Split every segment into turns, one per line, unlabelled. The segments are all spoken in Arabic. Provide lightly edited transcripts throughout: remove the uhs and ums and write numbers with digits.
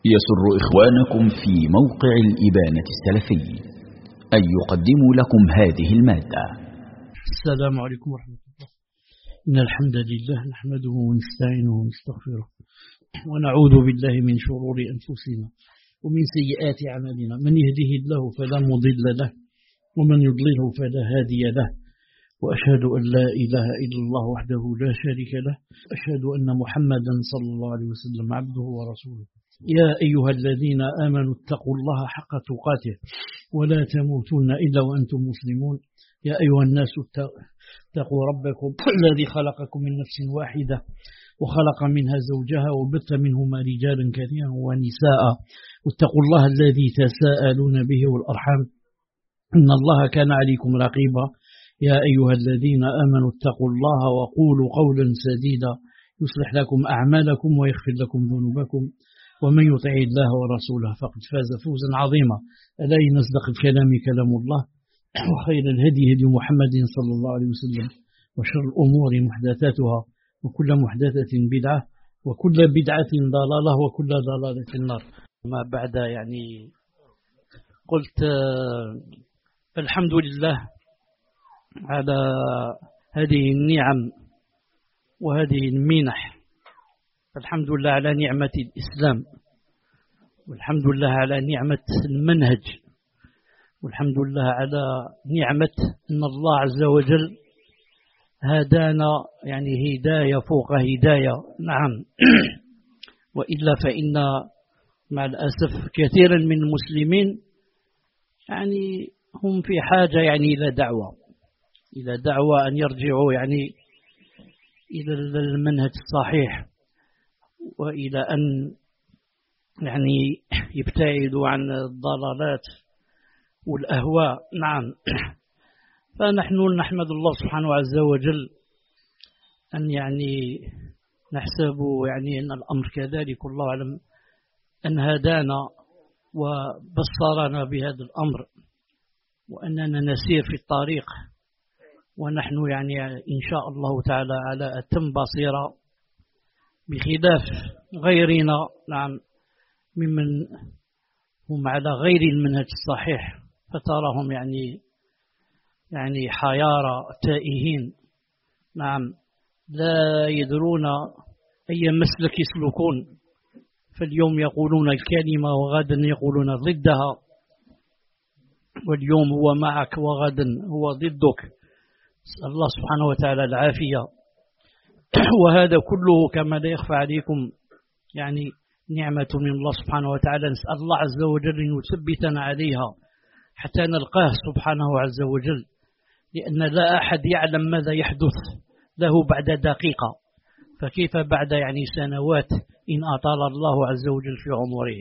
يسر إخوانكم في موقع الإبانة السلفي أن يقدموا لكم هذه المادة.
السلام عليكم ورحمة الله. إن الحمد لله نحمده ونستعينه ونستغفره ونعوذ بالله من شرور أنفسنا ومن سيئات أعمالنا. من يهده الله فلا مضل له ومن يضلله فلا هادي له، وأشهد أن لا إله إلا الله وحده لا شريك له، أشهد أن محمدا صلى الله عليه وسلم عبده ورسوله. يا أيها الذين آمنوا اتقوا الله حق تقاته ولا تموتن إلا وأنتم مسلمون. يا أيها الناس اتقوا ربكم الذي خلقكم من نفس واحدة وخلق منها زوجها وبث منهما رجالا كثيرا ونساء، واتقوا الله الذي تساءلون به والأرحام إن الله كان عليكم رقيبا. يا أيها الذين آمنوا اتقوا الله وقولوا قولا سديدا يصلح لكم أعمالكم ويغفر لكم ذنوبكم، ومن يطع الله ورسوله فقد فاز فوزا عظيما. ألا إن أصدق الكلام كلام الله، وخير الهدي هدي محمد صلى الله عليه وسلم، وشر الأمور محدثاتها وكل محدثة بدعة وكل بدعة ضلالة وكل ضلالة في النار. ما بعد قلت الحمد لله على هذه النعم وهذه المنح. الحمد لله على نعمة الإسلام، والحمد لله على نعمة المنهج، والحمد لله على نعمة أن الله عز وجل هدانا هداية فوق هداية. نعم. وإلا فإن مع الأسف كثيرا من المسلمين هم في حاجة إلى دعوة أن يرجعوا إلى المنهج الصحيح، وإلى أن يبتعدوا عن الضلالات والأهواء. نعم. فنحن نحمد الله سبحانه عز وجل أن نحسب أن الأمر كذلك، والله أعلم، أن هدانا وبصرنا بهذا الأمر، وأننا نسير في الطريق، ونحن إن شاء الله تعالى على أتم بصيرة، بخلاف غيرنا. نعم. ممن هم على غير المنهج الصحيح، فتراهم حيارى تائهين. نعم. لا يدرون أي مسلك يسلكون، فاليوم يقولون الكلمة وغدا يقولون ضدها، واليوم هو معك وغدا هو ضدك. نسأل الله سبحانه وتعالى العافية. وهذا كله كما لا يخفى عليكم نعمة من الله سبحانه وتعالى. نسأل الله عز وجل أن يثبتنا عليها حتى نلقاه سبحانه عز وجل، لأن لا أحد يعلم ماذا يحدث له بعد دقيقة، فكيف بعد سنوات إن أطال الله عز وجل في عمره.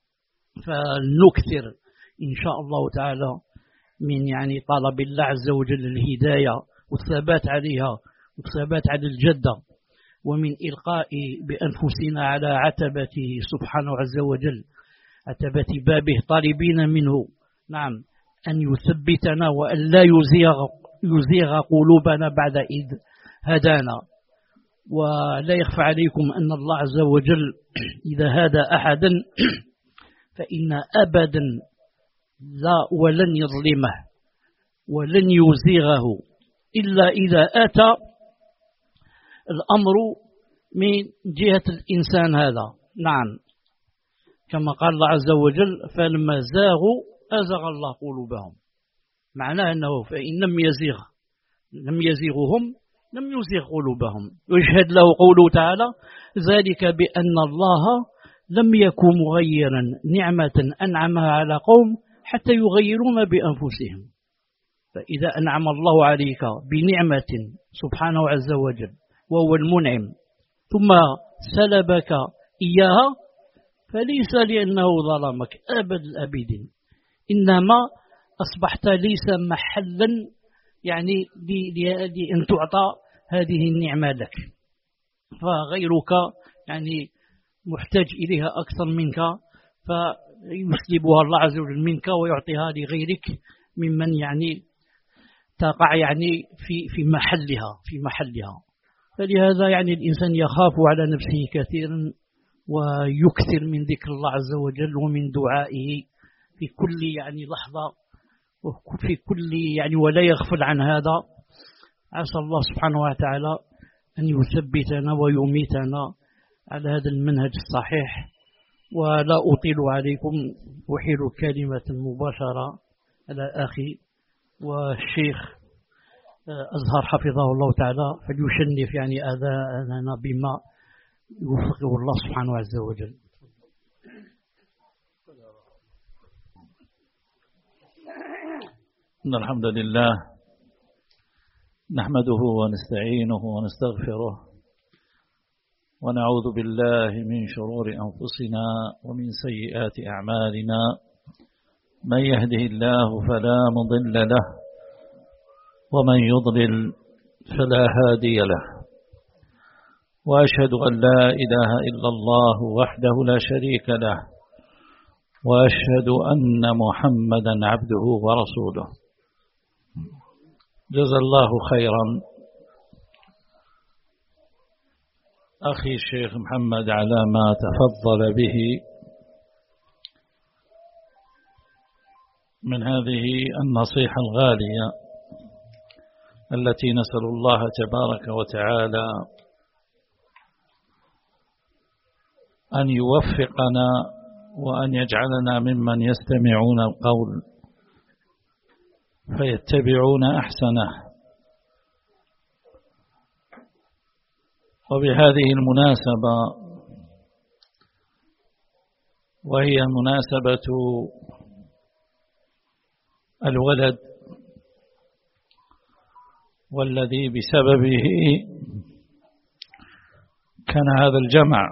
فلنكثر إن شاء الله تعالى من طلب الله عز وجل الهداية والثبات عليها والثبات على الجدة، ومن إلقاء بأنفسنا على عتبته سبحانه عز وجل، عتبة بابه، طالبين منه نعم أن يثبتنا وأن لا يزيغ قلوبنا بعد إذ هدانا. ولا يخفى عليكم أن الله عز وجل إذا هدى أحدا فإن أبدا لا ولن يظلمه ولن يزيغه إلا إذا أتى الأمر من جهة الإنسان هذا. نعم. كما قال الله عز وجل: فلما زاغوا أزغ الله قلوبهم. معناه أنه فإن لم يزيغهم لم يزيغ قلوبهم. ويشهد له قوله تعالى: ذلك بأن الله لم يكن مغيرا نعمة أنعمها على قوم حتى يغيروا ما بأنفسهم. فإذا أنعم الله عليك بنعمة سبحانه عز وجل وهو المنعم، ثم سلبك إياها، فليس لأنه ظلمك أبد الأبدين، إنما أصبحت ليس محلا لأن تعطى هذه النعمة لك، فغيرك محتاج إليها أكثر منك، فيسلبها الله عز وجل منك ويعطيها لغيرك ممن تقع في محلها. فلهذا الإنسان يخاف على نفسه كثيرا ويكثر من ذكر الله عز وجل ومن دعائه في كل لحظة وفي كل ولا يغفل عن هذا. عسى الله سبحانه وتعالى أن يثبتنا ويميتنا على هذا المنهج الصحيح. ولا أطيل عليكم، أحيل كلمة مباشرة على أخي والشيخ أزهر حفظه الله تعالى، فليشنف آذاننا بما يوفقه الله سبحانه عز وجل.
إن الحمد لله نحمده ونستعينه ونستغفره ونعوذ بالله من شرور أنفسنا ومن سيئات أعمالنا. من يهده الله فلا مضل له ومن يضلل فلا هادي له، وأشهد أن لا إله إلا الله وحده لا شريك له، وأشهد أن محمدا عبده ورسوله. جزا الله خيرا أخي الشيخ محمد على ما تفضل به من هذه النصيحة الغالية التي نسأل الله تبارك وتعالى أن يوفقنا وأن يجعلنا ممن يستمعون القول فيتبعون أحسنه. وبهذه المناسبة، وهي مناسبة الولد والذي بسببه كان هذا الجمع،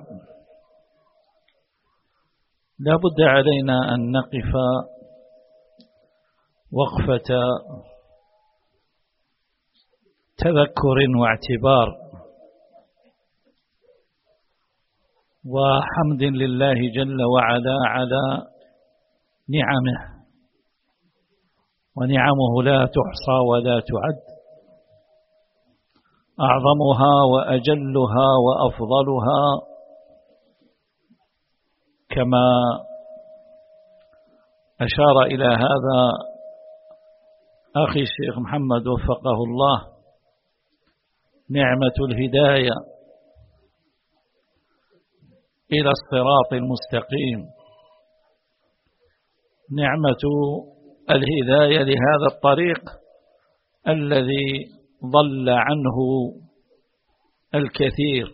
لا بد علينا أن نقف وقفة تذكر واعتبار وحمد لله جل وعلا على نعمه، ونعمه لا تحصى ولا تعد، أعظمها وأجلها وأفضلها كما أشار إلى هذا أخي الشيخ محمد وفقه الله، نعمة الهداية إلى الصراط المستقيم، نعمة الهداية لهذا الطريق الذي ضل عنه الكثير.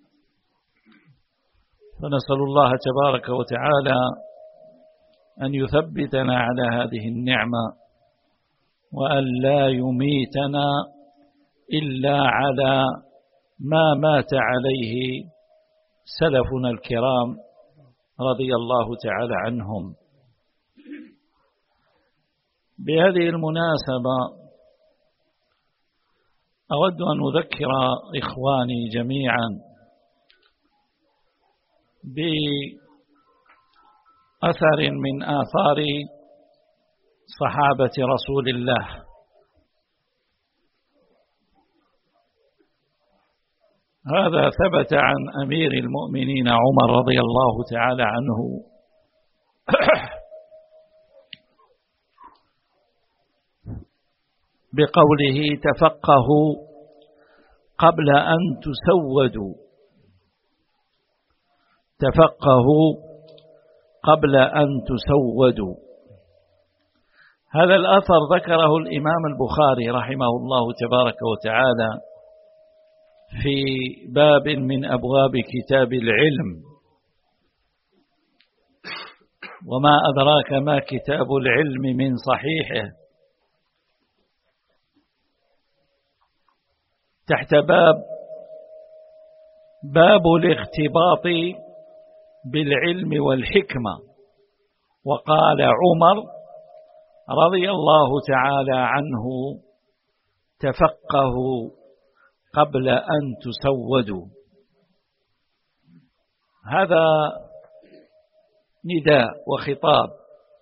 فنسأل الله تبارك وتعالى أن يثبتنا على هذه النعمة، وأن لا يميتنا إلا على ما مات عليه سلفنا الكرام رضي الله تعالى عنهم. بهذه المناسبة أود أن أذكر إخواني جميعا بأثر من آثار صحابة رسول الله. هذا ثبت عن أمير المؤمنين عمر رضي الله تعالى عنه بقوله: تفقهوا قبل أن تسودوا، تفقهوا قبل أن تسودوا. هذا الأثر ذكره الإمام البخاري رحمه الله تبارك وتعالى في باب من أبواب كتاب العلم. وما أدراك ما كتاب العلم من صحيحه، تحت باب الاغتباط بالعلم والحكمة. وقال عمر رضي الله تعالى عنه: تفقهوا قبل أن تسودوا. هذا نداء وخطاب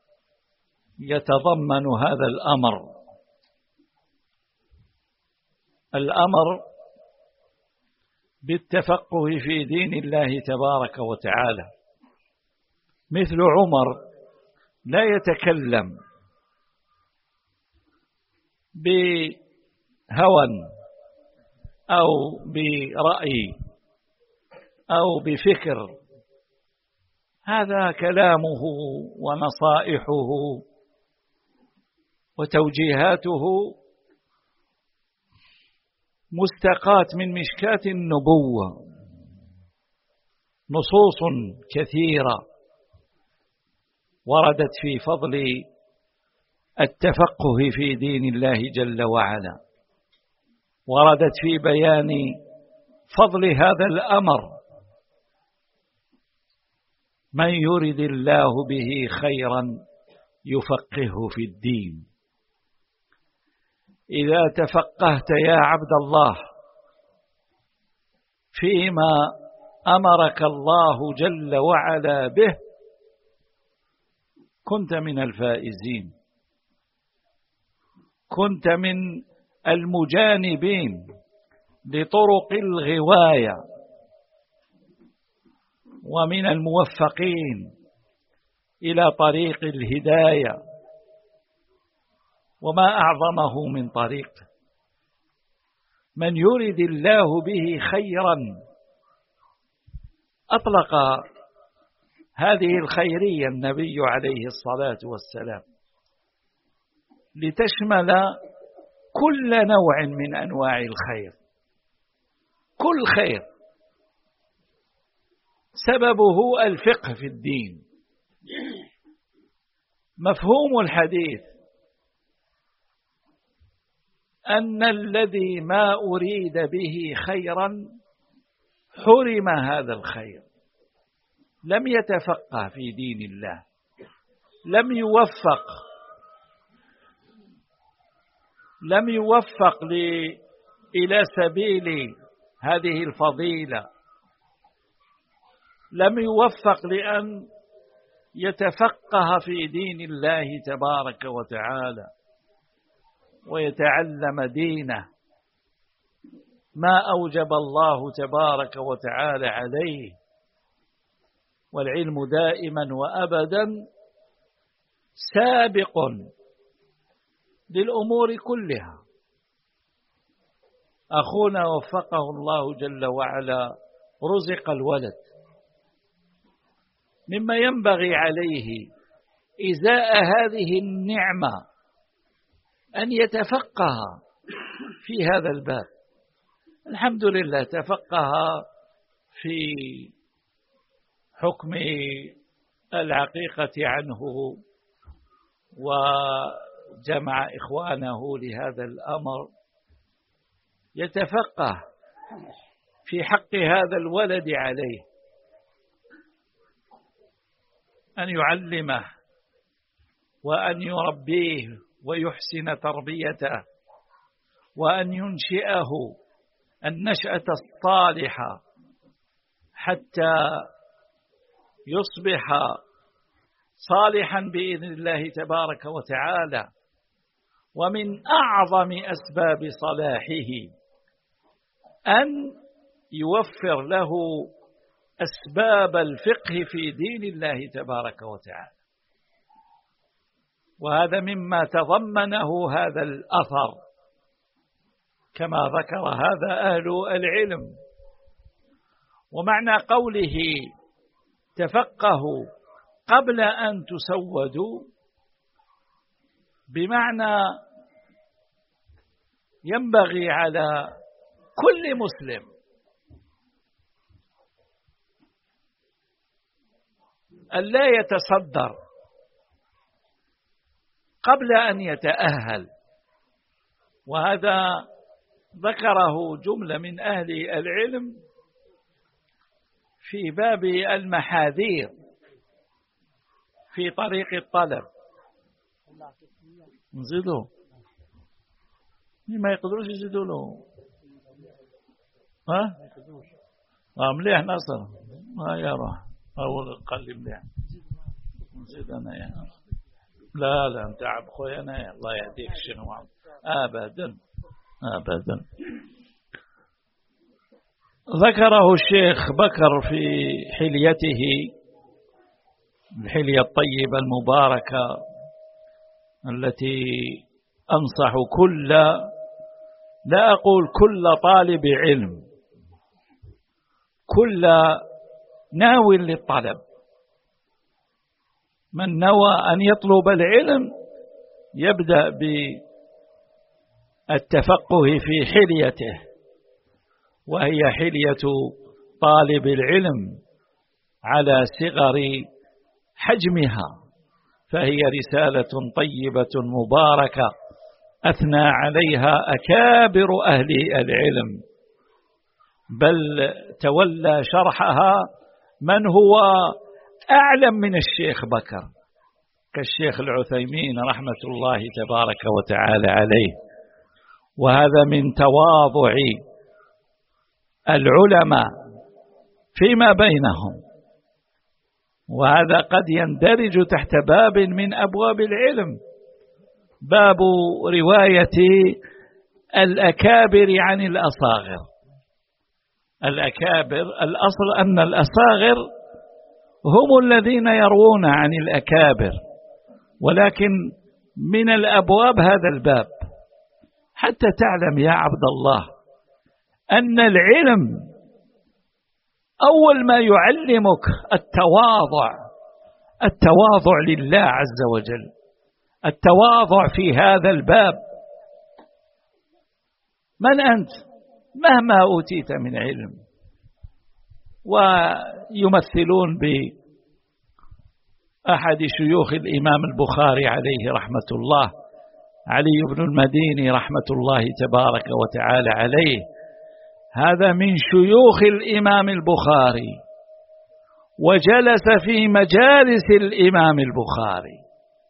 يتضمن هذا الأمر بالتفقه في دين الله تبارك وتعالى، مثل عمر لا يتكلم بهوى أو برأي أو بفكر، هذا كلامه ونصائحه وتوجيهاته مستقاة من مشكاة النبوة، نصوص كثيرة وردت في فضل التفقه في دين الله جل وعلا، وردت في بيان فضل هذا الأمر. من يرد الله به خيرا يفقهه في الدين. إذا تفقهت يا عبد الله فيما أمرك الله جل وعلا به كنت من الفائزين، كنت من المجانبين لطرق الغواية ومن الموفقين إلى طريق الهداية، وما أعظمه من طريق. من يرد الله به خيرا أطلق هذه الخيرية النبي عليه الصلاة والسلام لتشمل كل نوع من أنواع الخير، كل خير سببه الفقه في الدين. مفهوم الحديث أن الذي ما أريد به خيرا حرم هذا الخير، لم يتفقه في دين الله، لم يوفق إلى سبيل هذه الفضيلة، لم يوفق لأن يتفقه في دين الله تبارك وتعالى ويتعلم دينه ما أوجب الله تبارك وتعالى عليه. والعلم دائما وأبدا سابق للأمور كلها. أخونا وفقه الله جل وعلا رزق الولد، مما ينبغي عليه إزاء هذه النعمة أن يتفقه في هذا الباب. الحمد لله تفقه في حكم العقيقة عنه وجمع إخوانه لهذا الأمر، يتفقه في حق هذا الولد عليه أن يعلمه وأن يربيه ويحسن تربيته وأن ينشئه النشأة الصالحة حتى يصبح صالحا بإذن الله تبارك وتعالى. ومن أعظم أسباب صلاحه أن يوفر له أسباب الفقه في دين الله تبارك وتعالى، وهذا مما تضمنه هذا الأثر كما ذكر هذا أهل العلم. ومعنى قوله تفقهوا قبل أن تسودوا بمعنى ينبغي على كل مسلم أن لا يتصدر قبل أن يتأهل، وهذا ذكره جملة من أهل العلم في باب المحاذير في طريق الطلب. نزيدوا ما يقدروش يزيدوا له، ها مليح نصر ما يرى أول قال مليح نزيد أنا يا لا أنت عب خويا أنا الله يهديك شنو أبدا. ذكره الشيخ بكر في حليته، الحلية الطيبة المباركة التي أنصح كل، لا أقول كل طالب علم، كل ناوٍ للطلب، من نوى أن يطلب العلم يبدأ بالتفقه في حليته، وهي حلية طالب العلم على صغر حجمها، فهي رسالة طيبة مباركة أثنى عليها أكابر أهل العلم، بل تولى شرحها من هو أعلم من الشيخ بكر كالشيخ العثيمين رحمة الله تبارك وتعالى عليه. وهذا من تواضع العلماء فيما بينهم، وهذا قد يندرج تحت باب من أبواب العلم، باب رواية الأكابر عن الأصاغر. الأكابر الأصل أن الأصاغر هم الذين يروون عن الأكابر، ولكن من الأبواب هذا الباب حتى تعلم يا عبد الله أن العلم أول ما يعلمك التواضع لله عز وجل، التواضع في هذا الباب. من أنت مهما أوتيت من علم؟ ويمثلون بأحد شيوخ الإمام البخاري عليه رحمة الله، علي بن المديني رحمة الله تبارك وتعالى عليه، هذا من شيوخ الإمام البخاري، وجلس في مجالس الإمام البخاري،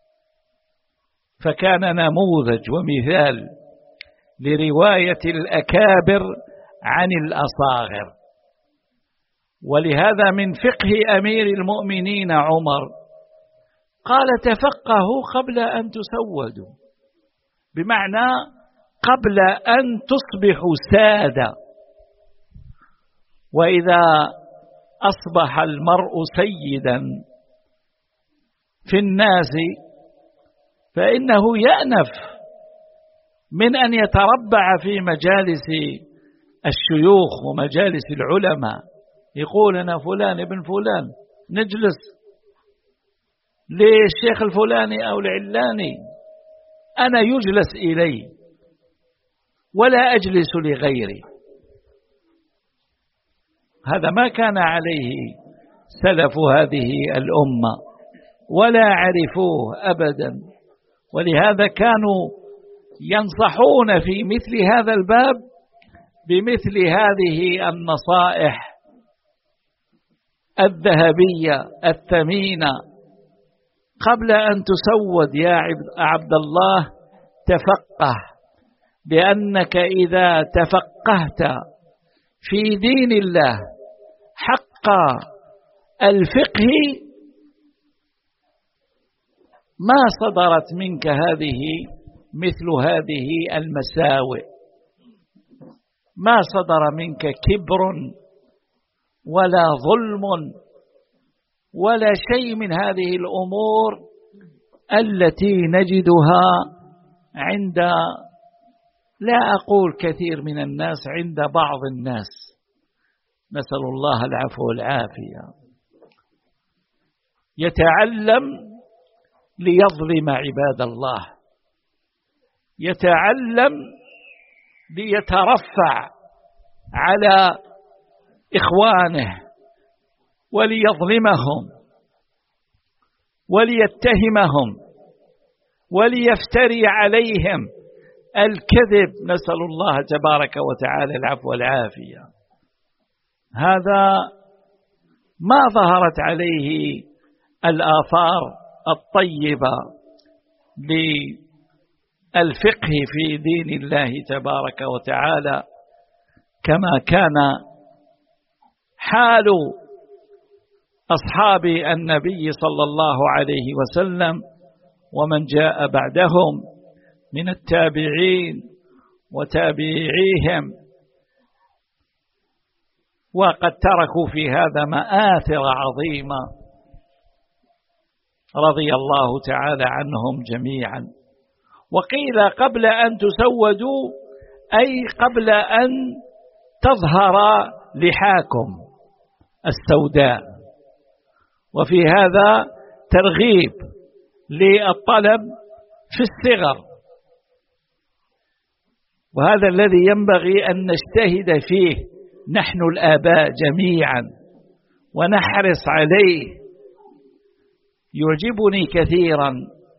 فكان نموذج ومثال لرواية الأكابر عن الأصاغر. ولهذا من فقه أمير المؤمنين عمر قال تفقهوا قبل أن تسودوا، بمعنى قبل أن تصبحوا سادة. وإذا أصبح المرء سيدا في الناس فإنه يأنف من أن يتربع في مجالس الشيوخ ومجالس العلماء، يقول أنا فلان ابن فلان، نجلس للشيخ الفلاني أو العلاني، أنا يجلس إلي ولا أجلس لغيري. هذا ما كان عليه سلف هذه الأمة ولا عرفوه أبدا، ولهذا كانوا ينصحون في مثل هذا الباب بمثل هذه النصائح الذهبية الثمينة. قبل أن تسود يا عبد الله تفقه، لأنك إذا تفقهت في دين الله حق الفقه ما صدرت منك هذه مثل هذه المساوئ، ما صدر منك كبر ولا ظلم ولا شيء من هذه الأمور التي نجدها عند، لا أقول كثير من الناس، عند بعض الناس، نسأل الله العفو والعافية. يتعلم ليظلم عباد الله، يتعلم ليترفع على إخوانه وليظلمهم وليتهمهم وليفتري عليهم الكذب، نسأل الله تبارك وتعالى العفو والعافية. هذا ما ظهرت عليه الآثار الطيبة للفقه في دين الله تبارك وتعالى كما كان حال أصحاب النبي صلى الله عليه وسلم ومن جاء بعدهم من التابعين وتابعيهم. وقد تركوا في هذا مآثر عظيمة رضي الله تعالى عنهم جميعا. وقيل قبل أن تسودوا أي قبل أن تظهر لحاكم السوداء، وفي هذا ترغيب للطلب في الصغر، وهذا الذي ينبغي أن نجتهد فيه نحن الآباء جميعا ونحرص عليه. يعجبني كثيرا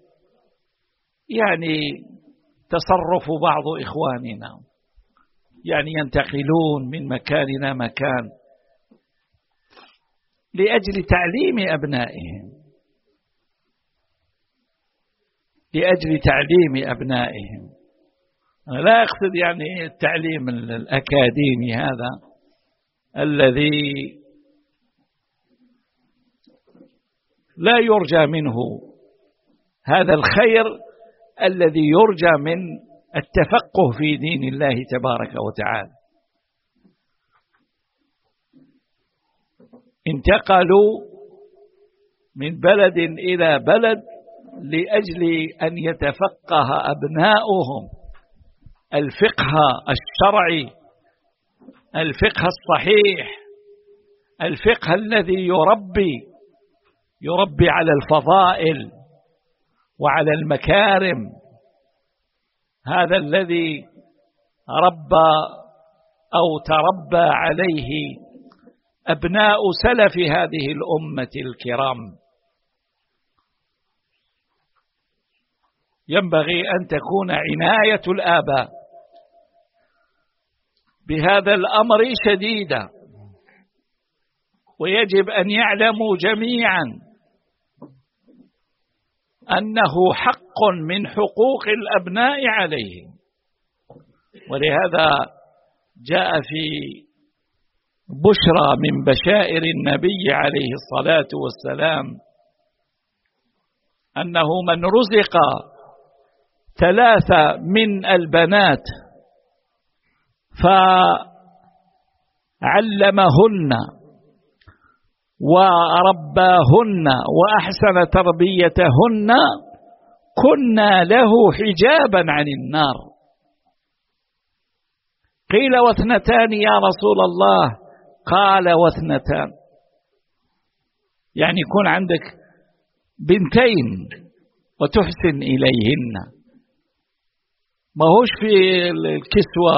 يعني تصرف بعض إخواننا، يعني ينتقلون من مكان إلى مكان لأجل تعليم أبنائهم، لأجل تعليم أبنائهم. أنا لا أقصد يعني التعليم الأكاديمي هذا الذي لا يرجى منه هذا الخير الذي يرجى من التفقه في دين الله تبارك وتعالى. انتقلوا من بلد إلى بلد لأجل أن يتفقه أبناؤهم الفقه الشرعي، الفقه الصحيح، الفقه الذي يربي على الفضائل وعلى المكارم، هذا الذي ربى أو تربى عليه أبناء سلف هذه الأمة الكرام. ينبغي أن تكون عناية الآباء بهذا الأمر شديدة، ويجب أن يعلموا جميعا أنه حق من حقوق الأبناء عليهم. ولهذا جاء في بشرى من بشائر النبي عليه الصلاة والسلام أنه من رزق 3 من البنات فعلمهن ورباهن وأحسن تربيتهن كنا له حجابا عن النار. قيل و2 يا رسول الله؟ قال و2، يعني يكون عندك 2 وتحسن إليهن، ما هوش في الكسوة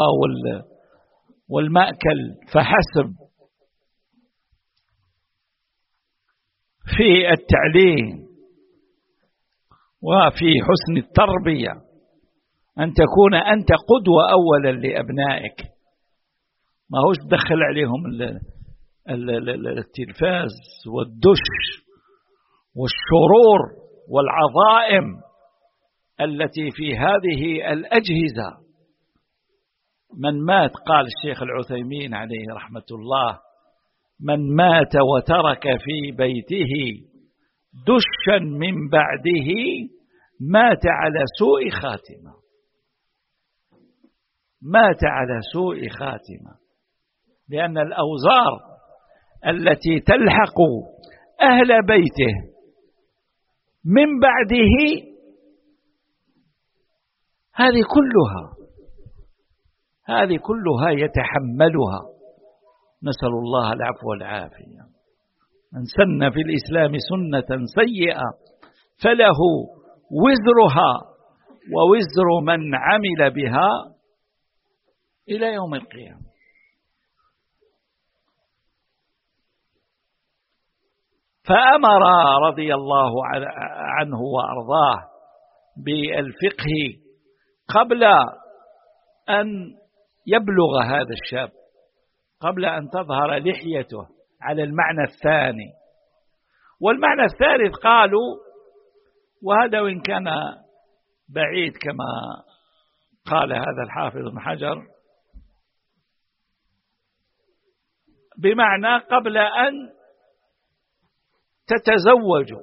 والمأكل فحسب، في التعليم وفي حسن التربية، أن تكون أنت قدوة أولا لأبنائك، ما هوش تدخل عليهم التلفاز والدش والشرور والعظائم التي في هذه الأجهزة. من مات، قال الشيخ العثيمين عليه رحمة الله، من مات وترك في بيته دشا من بعده مات على سوء خاتمة، مات على سوء خاتمة، لأن الأوزار التي تلحق أهل بيته من بعده هذه كلها يتحملها، نسأل الله العفو والعافية. من سن في الإسلام سنة سيئة فله وزرها ووزر من عمل بها إلى يوم القيامة. فأمر رضي الله عنه وأرضاه بالفقه قبل أن يبلغ هذا الشاب، قبل أن تظهر لحيته، على المعنى الثاني. والمعنى الثالث قالوا، وهذا وإن كان بعيد كما قال هذا الحافظ ابن حجر، بمعنى قبل أن تتزوجوا،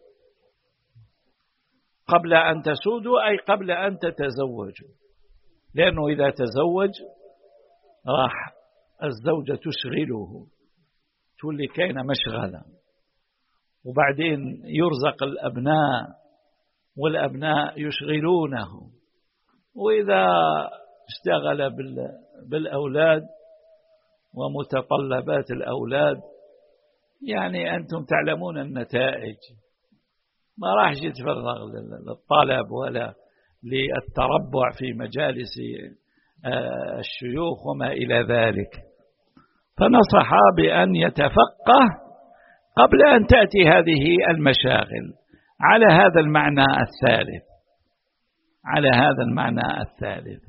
قبل أن تسودوا أي قبل أن تتزوجوا، لأنه إذا تزوج راح الزوجة تشغله، تولي كاين مشغلة، وبعدين يرزق الأبناء والأبناء يشغلونه، وإذا اشتغل بالأولاد ومتطلبات الأولاد يعني أنتم تعلمون النتائج، ما راح يتفرغ للطلب ولا للتربع في مجالس الشيوخ وما إلى ذلك. فنصح بأن يتفقه قبل أن تأتي هذه المشاغل على هذا المعنى الثالث، على هذا المعنى الثالث.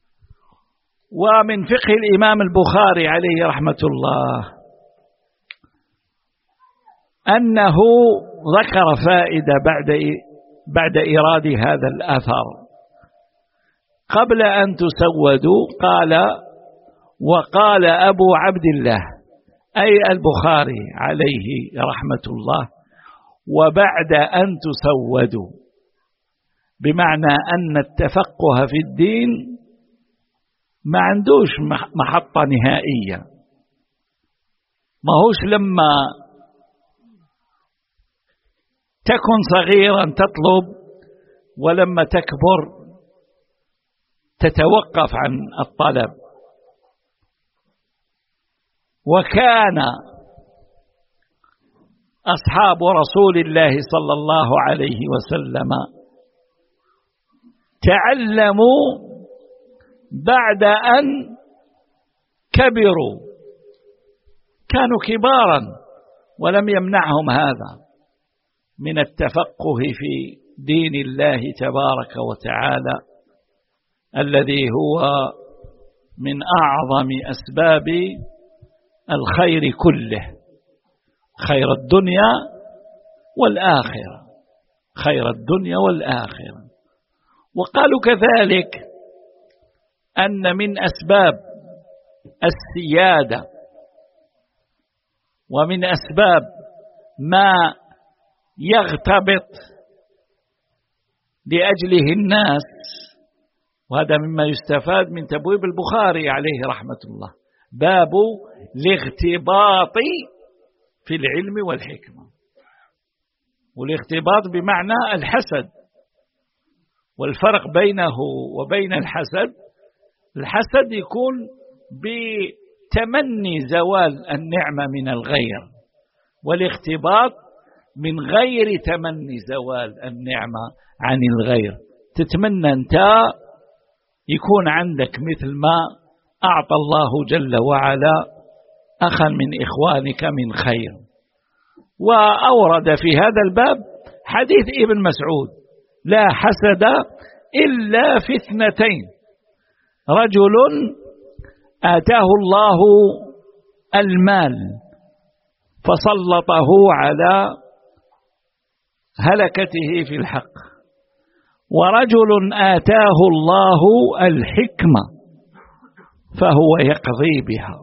ومن فقه الإمام البخاري عليه رحمة الله أنه ذكر فائدة بعد إيراد هذا الأثر قبل أن تسودوا. قال: وقال أبو عبد الله، أي البخاري عليه رحمة الله، وبعد أن تسودوا، بمعنى أن التفقه في الدين ما عندوش محطة نهائية، ما هوش لما تكن صغيرا تطلب ولما تكبر تتوقف عن الطلب. وكان أصحاب رسول الله صلى الله عليه وسلم تعلموا بعد أن كبروا، كانوا كبارا ولم يمنعهم هذا من التفقه في دين الله تبارك وتعالى، الذي هو من أعظم أسباب الخير كله، خير الدنيا والآخرة، خير الدنيا والآخرة. وقالوا كذلك أن من أسباب السيادة ومن أسباب ما يغتبط لأجله الناس، وهذا مما يستفاد من تبويب البخاري عليه رحمة الله، باب الاغتباط في العلم والحكمة. والاغتباط بمعنى الحسد، والفرق بينه وبين الحسد، الحسد يكون بتمني زوال النعمة من الغير، والاغتباط من غير تمني زوال النعمة عن الغير. تتمنى أنت يكون عندك مثل ما أعطى الله جل وعلا أخا من إخوانك من خير. وأورد في هذا الباب حديث ابن مسعود: لا حسد إلا في اثنتين، رجل آتاه الله المال فسلطه على هلكته في الحق، ورجل آتاه الله الحكمة فهو يقضي بها.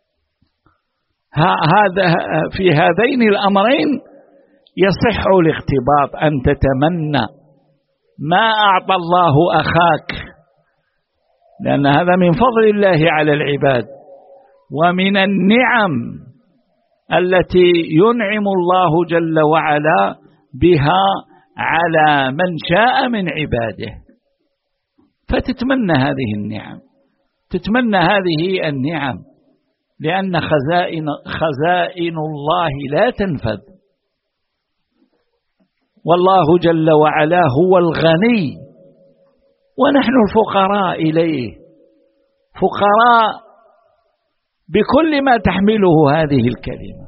هذا في هذين الأمرين يصح الاغتباط، أن تتمنى ما أعطى الله أخاك، لأن هذا من فضل الله على العباد ومن النعم التي ينعم الله جل وعلا بها على من شاء من عباده. فتتمنى هذه النعم، تتمنى هذه النعم، لأن خزائن الله لا تنفذ، والله جل وعلا هو الغني ونحن الفقراء إليه، فقراء بكل ما تحمله هذه الكلمة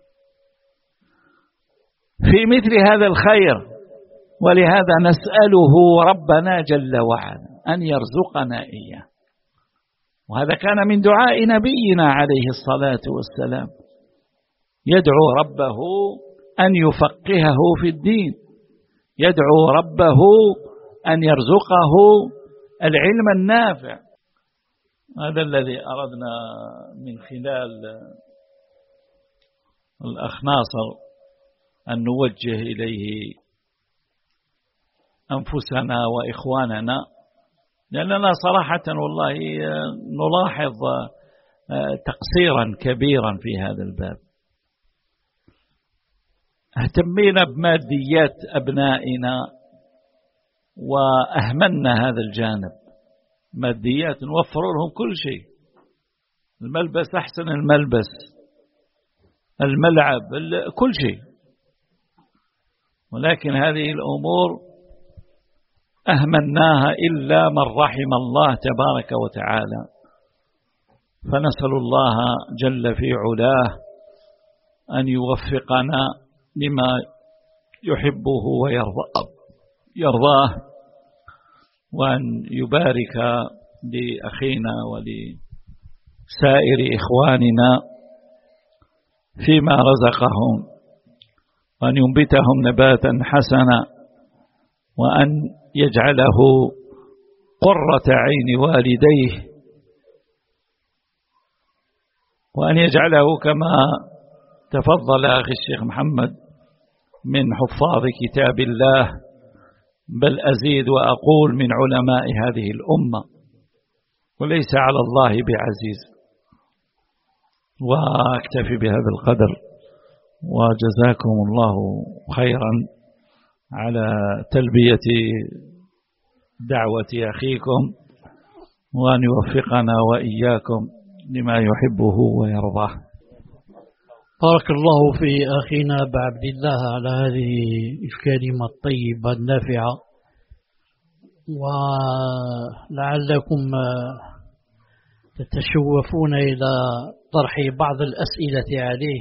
في مثل هذا الخير. ولهذا نسأله ربنا جل وعلا أن يرزقنا إياه. وهذا كان من دعاء نبينا عليه الصلاة والسلام، يدعو ربه أن يفقهه في الدين، يدعو ربه أن يرزقه العلم النافع. هذا الذي أردنا من خلال الأخ ناصر أن نوجه إليه أنفسنا وإخواننا، لأننا صراحة والله نلاحظ تقصيرا كبيرا في هذا الباب. اهتمينا بماديات أبنائنا وأهملنا هذا الجانب. ماديات نوفر لهم كل شيء، الملبس أحسن الملبس، الملعب، كل شيء، ولكن هذه الأمور أهملناها إلا من رحم الله تبارك وتعالى. فنسأل الله جل في علاه أن يوفقنا لما يحبه ويرضاه، وأن يبارك لأخينا ولسائر إخواننا فيما رزقهم، وأن ينبتهم نباتا حسنا، وأن يجعله قرة عين والديه، وأن يجعله كما تفضل أخي الشيخ محمد من حفاظ كتاب الله، بل أزيد وأقول من علماء هذه الأمة، وليس على الله بعزيز. وأكتفي بهذا القدر، وجزاكم الله خيرا على تلبية دعوة أخيكم، وأن يوفقنا وإياكم لما يحبه ويرضاه.
بارك الله في أخينا بعبد الله على هذه الكلمة الطيبة النافعة، ولعلكم تتشوفون إلى طرح بعض الأسئلة عليه،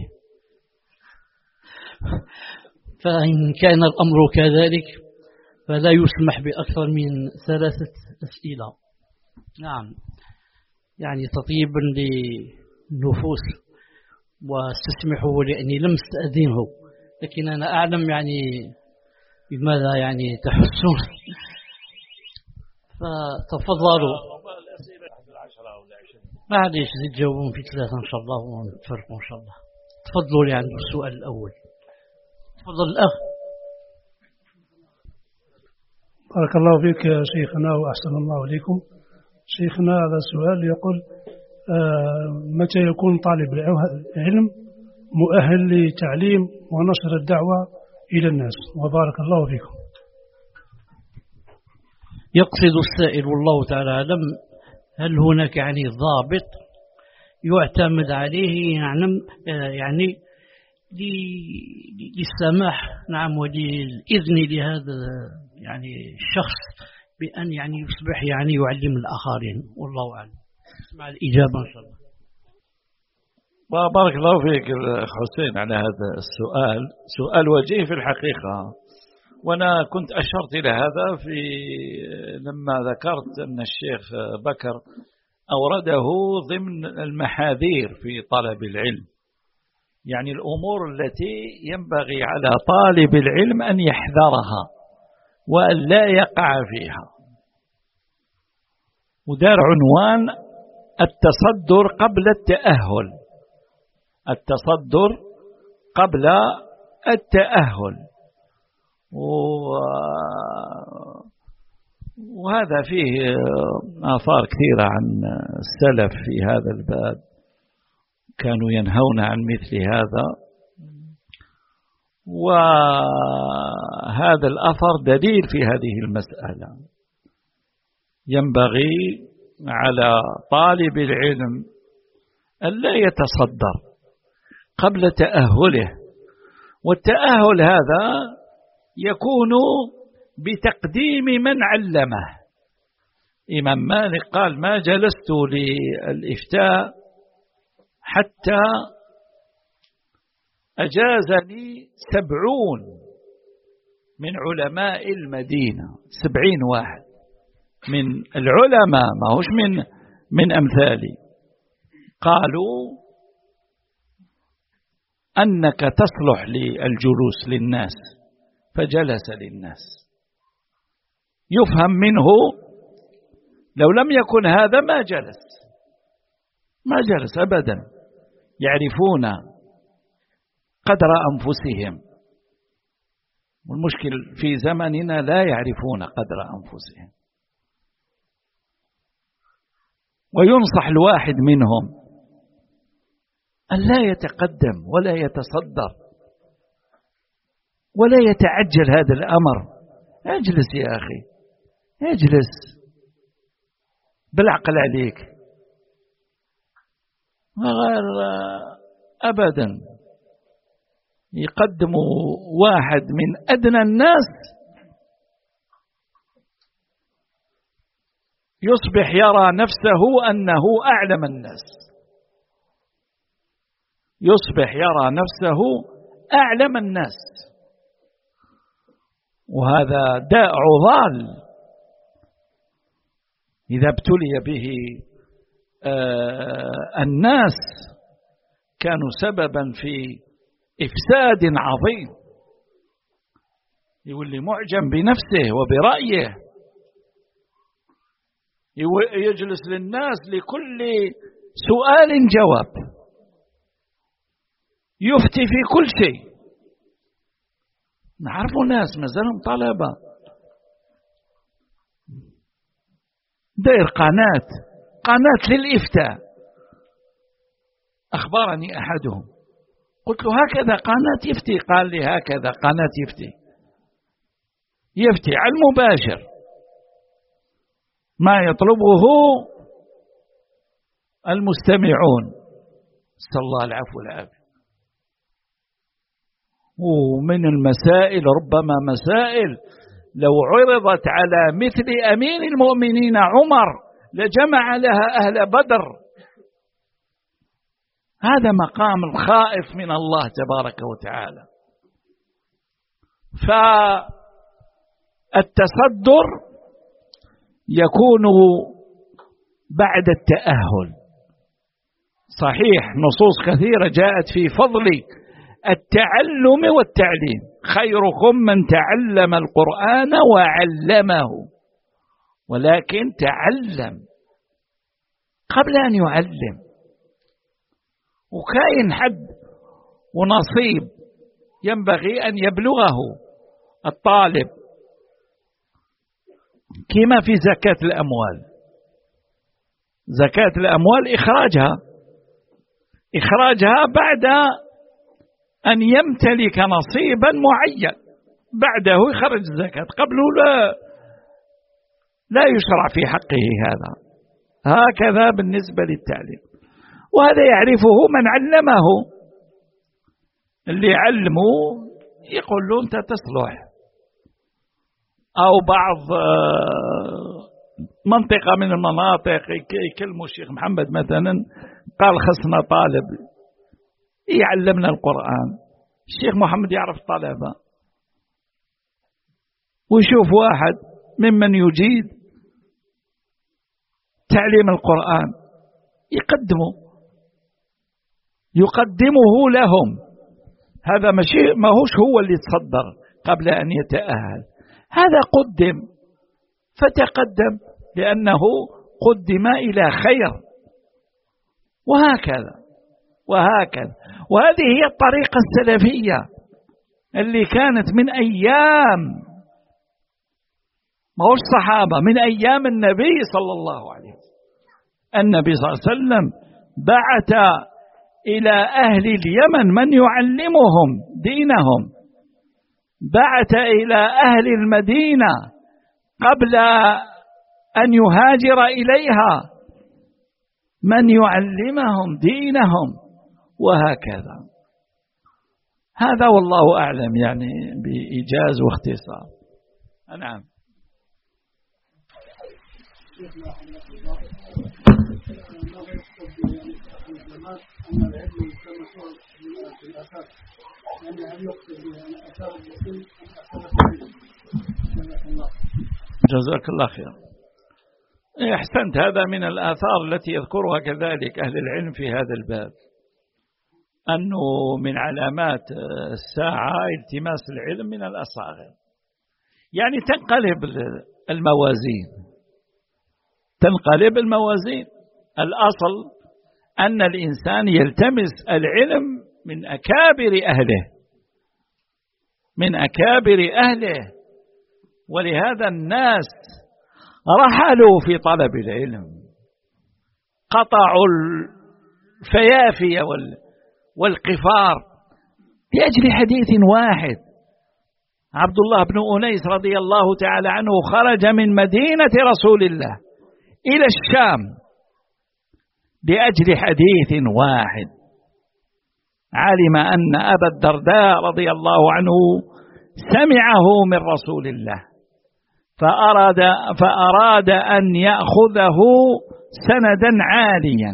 فإن كان الأمر كذلك فلا يسمح بأكثر من 3 أسئلة. نعم، يعني تطيبا للنفوس، واستسمحوا لأني لم استأذنه، لكن أنا أعلم يعني بماذا يعني تحسون، فتفضلوا. معليش زيد جاوبون في 3 إن شاء الله ونتفرقوا إن شاء الله. تفضلوا لي عند السؤال الأول. تفضل الأخ.
بارك الله فيك يا شيخنا وأحسن الله إليكم. شيخنا هذا السؤال يقول متى يكون طالب العلم مؤهل لتعليم ونشر الدعوة إلى الناس؟ وبارك الله فيكم.
يقصد السائل والله تعالى أعلم هل هناك يعني ضابط يعتمد عليه يعني للسماح نعم وللإذن لهذا يعني الشخص بأن يعني يصبح يعني يعلم الآخرين؟ والله أعلم. اسمع الإجابة إن شاء الله.
بارك الله فيك حسين على هذا السؤال، سؤال وجيه في الحقيقة، وأنا كنت أشرت إلى هذا لما ذكرت أن الشيخ بكر أورده ضمن المحاذير في طلب العلم، يعني الأمور التي ينبغي على طالب العلم أن يحذرها وأن لا يقع فيها. ودار عنوان التصدر قبل التأهل، التصدر قبل التأهل، وهذا فيه آثار كثيرة عن السلف في هذا الباب، كانوا ينهون عن مثل هذا، وهذا الأثر دليل في هذه المسألة. ينبغي على طالب العلم ألا يتصدر قبل تأهله، والتأهل هذا يكون بتقديم من علمه. إمام مالك قال ما جلست للإفتاء حتى أجازني 70 من علماء المدينة، 70 واحد من العلماء، ما هوش من أمثالي، قالوا أنك تصلح للجلوس للناس، فجلس للناس. يفهم منه لو لم يكن هذا ما جلس أبدا. يعرفون قدر أنفسهم، والمشكل في زمننا لا يعرفون قدر أنفسهم، وينصح الواحد منهم أن لا يتقدم ولا يتصدر ولا يتعجل هذا الأمر. اجلس يا أخي، اجلس بالعقل عليك، غير أبدا يقدموا واحد من أدنى الناس يصبح يرى نفسه أنه أعلم الناس، يصبح يرى نفسه أعلم الناس، وهذا داء عضال إذا ابتلي به الناس كانوا سببا في إفساد عظيم. يولي معجم بنفسه وبرأيه، يجلس للناس لكل سؤال جواب، يفتي في كل شيء. نعرف ناس مازالهم طلبة داير قناة للإفتاء. أخبرني أحدهم، قلت له هكذا قناة يفتي؟ قال لي هكذا قناة يفتي على المباشر، ما يطلبه المستمعون، نسأل الله العفو والعافية. ومن المسائل ربما مسائل لو عرضت على مثل أمير المؤمنين عمر لجمع لها أهل بدر. هذا مقام الخائف من الله تبارك وتعالى. فالتصدر يكون بعد التأهل. صحيح نصوص كثيرة جاءت في فضل التعلم والتعليم، خيركم من تعلم القرآن وعلمه، ولكن تعلم قبل أن يعلم. وكاين حد ونصيب ينبغي أن يبلغه الطالب، كما في زكاة الأموال. زكاة الأموال إخراجها بعد أن يمتلك نصيبا معين، بعده يخرج الزكاة، قبله لا يشرع في حقه هذا. هكذا بالنسبة للتعليم، وهذا يعرفه من علمه. اللي علمه يقول له أنت تصلح. أو بعض منطقة من المناطق يكلموا الشيخ محمد مثلا، قال خصنا طالب يعلمنا القرآن. الشيخ محمد يعرف طلبة، ويشوف واحد ممن يجيد تعليم القرآن يقدمه لهم. هذا ما هوش هو اللي تصدر قبل أن يتأهل، هذا قدم فتقدم لأنه قدم إلى خير، وهكذا. وهذه هي الطريقة السلفية اللي كانت من أيام، ما هو الصحابة، من أيام النبي صلى الله عليه وسلم. النبي صلى الله عليه وسلم بعث إلى أهل اليمن من يعلمهم دينهم، بعث إلى أهل المدينة قبل أن يهاجر إليها من يعلمهم دينهم، وهكذا. هذا والله أعلم، يعني بإيجاز واختصار. نعم. جزاك الله خير. أحسنت، هذا من الآثار التي يذكرها كذلك أهل العلم في هذا الباب، أنه من علامات الساعة التماس العلم من الأصاغر. يعني تنقلب الموازين. الأصل أن الإنسان يلتمس العلم من أكابر أهله، ولهذا الناس رحلوا في طلب العلم، قطعوا الفيافي والقفار لأجل حديث واحد. عبد الله بن أنيس رضي الله تعالى عنه خرج من مدينة رسول الله إلى الشام لأجل حديث واحد، علم أن أبا الدرداء رضي الله عنه سمعه من رسول الله، فأراد أن يأخذه سندا عاليا.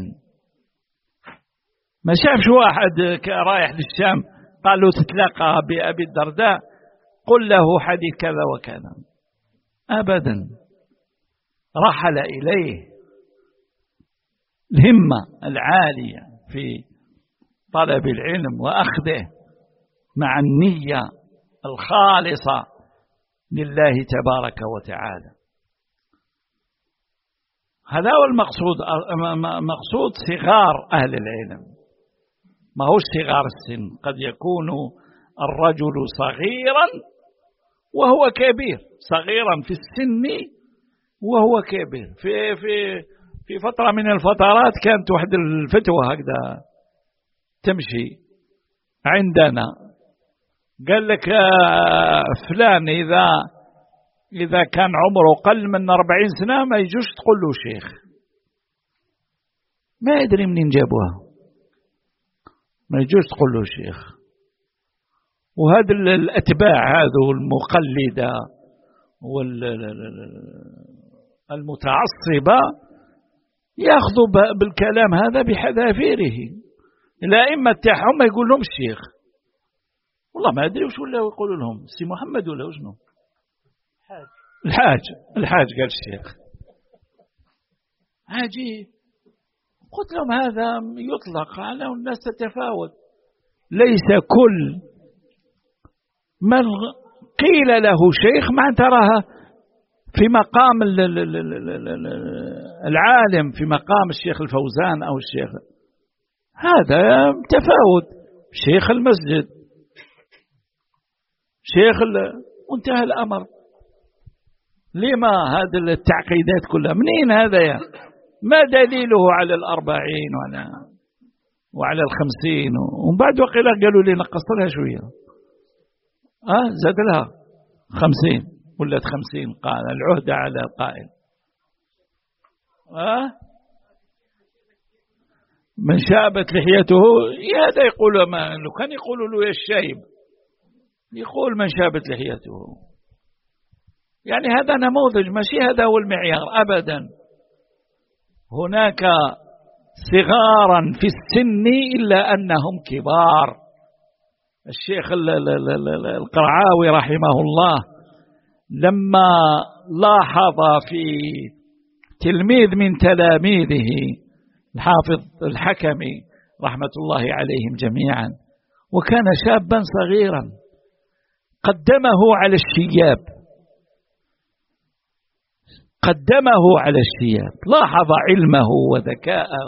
ما شافش واحد رايح للشام قال له تتلاقى بأبي الدرداء قل له حديث كذا وكذا، أبدا. رحل إليه الهمة العالية في طلب العلم وأخذه مع النية الخالصة لله تبارك وتعالى. هذا هو المقصود، مقصود صغار أهل العلم، ما هو صغار السن. قد يكون الرجل صغيرا وهو كبير، صغيرا في السن وهو كبير. في فترة من الفترات كانت واحد الفتوى هكذا تمشي عندنا، قال لك فلان إذا كان عمره قل من 40 سنة ما يجوش تقول له شيخ. ما يدري منين جابوها، ما يجوز تقول له شيخ. وهذا الأتباع هذو المقلدة والمتعصبة يأخذوا بالكلام هذا بحذافيره. الأئمة تاعهم ما يقول لهم الشيخ، والله ما أدري وش ولا يقولوا لهم سي محمد ولا وشنو. الحاج قال الشيخ. عجيب. قلت لهم هذا يطلق على الناس تتفاوت، ليس كل من قيل له شيخ ما تراها في مقام العالم، في مقام الشيخ الفوزان أو الشيخ، هذا تفاوت. شيخ المسجد، وانتهى الأمر. لما هذه التعقيدات كلها منين هذا يا؟ ما دليله على 40 وعلى 50 ومن بعد وقيل قالوا لي نقص لها شوية، زاد لها 50 ولت 50. قال العهدة على القائل. من شابت لحيته، هذا يقول ما لو كان يقولوا له يا الشايب، يقول من شابت لحيته. يعني هذا نموذج، ماشي هذا هو المعيار أبدا. هناك صغارا في السن إلا أنهم كبار. الشيخ القرعاوي رحمه الله لما لاحظ في تلميذ من تلاميذه الحافظ الحكمي رحمة الله عليهم جميعا، وكان شابا صغيرا، قدمه على الشياب، لاحظ علمه وذكاءه.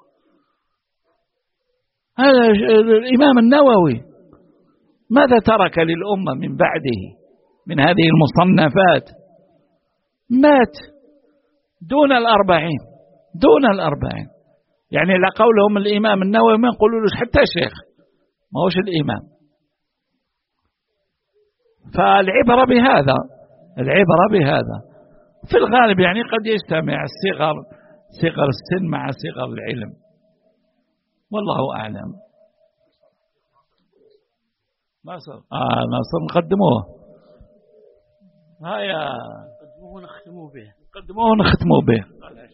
هذا الإمام النووي ماذا ترك للأمة من بعده من هذه المصنفات؟ مات دون 40. يعني لا قولهم الإمام النووي ما يقولوا له حتى شيخ، ما هوش الإمام. فالعبرة بهذا في الغالب. يعني قد يجتمع صغر السن مع صغر العلم، والله أعلم. ناصر نقدموه. هيا قدموه ونختموا به.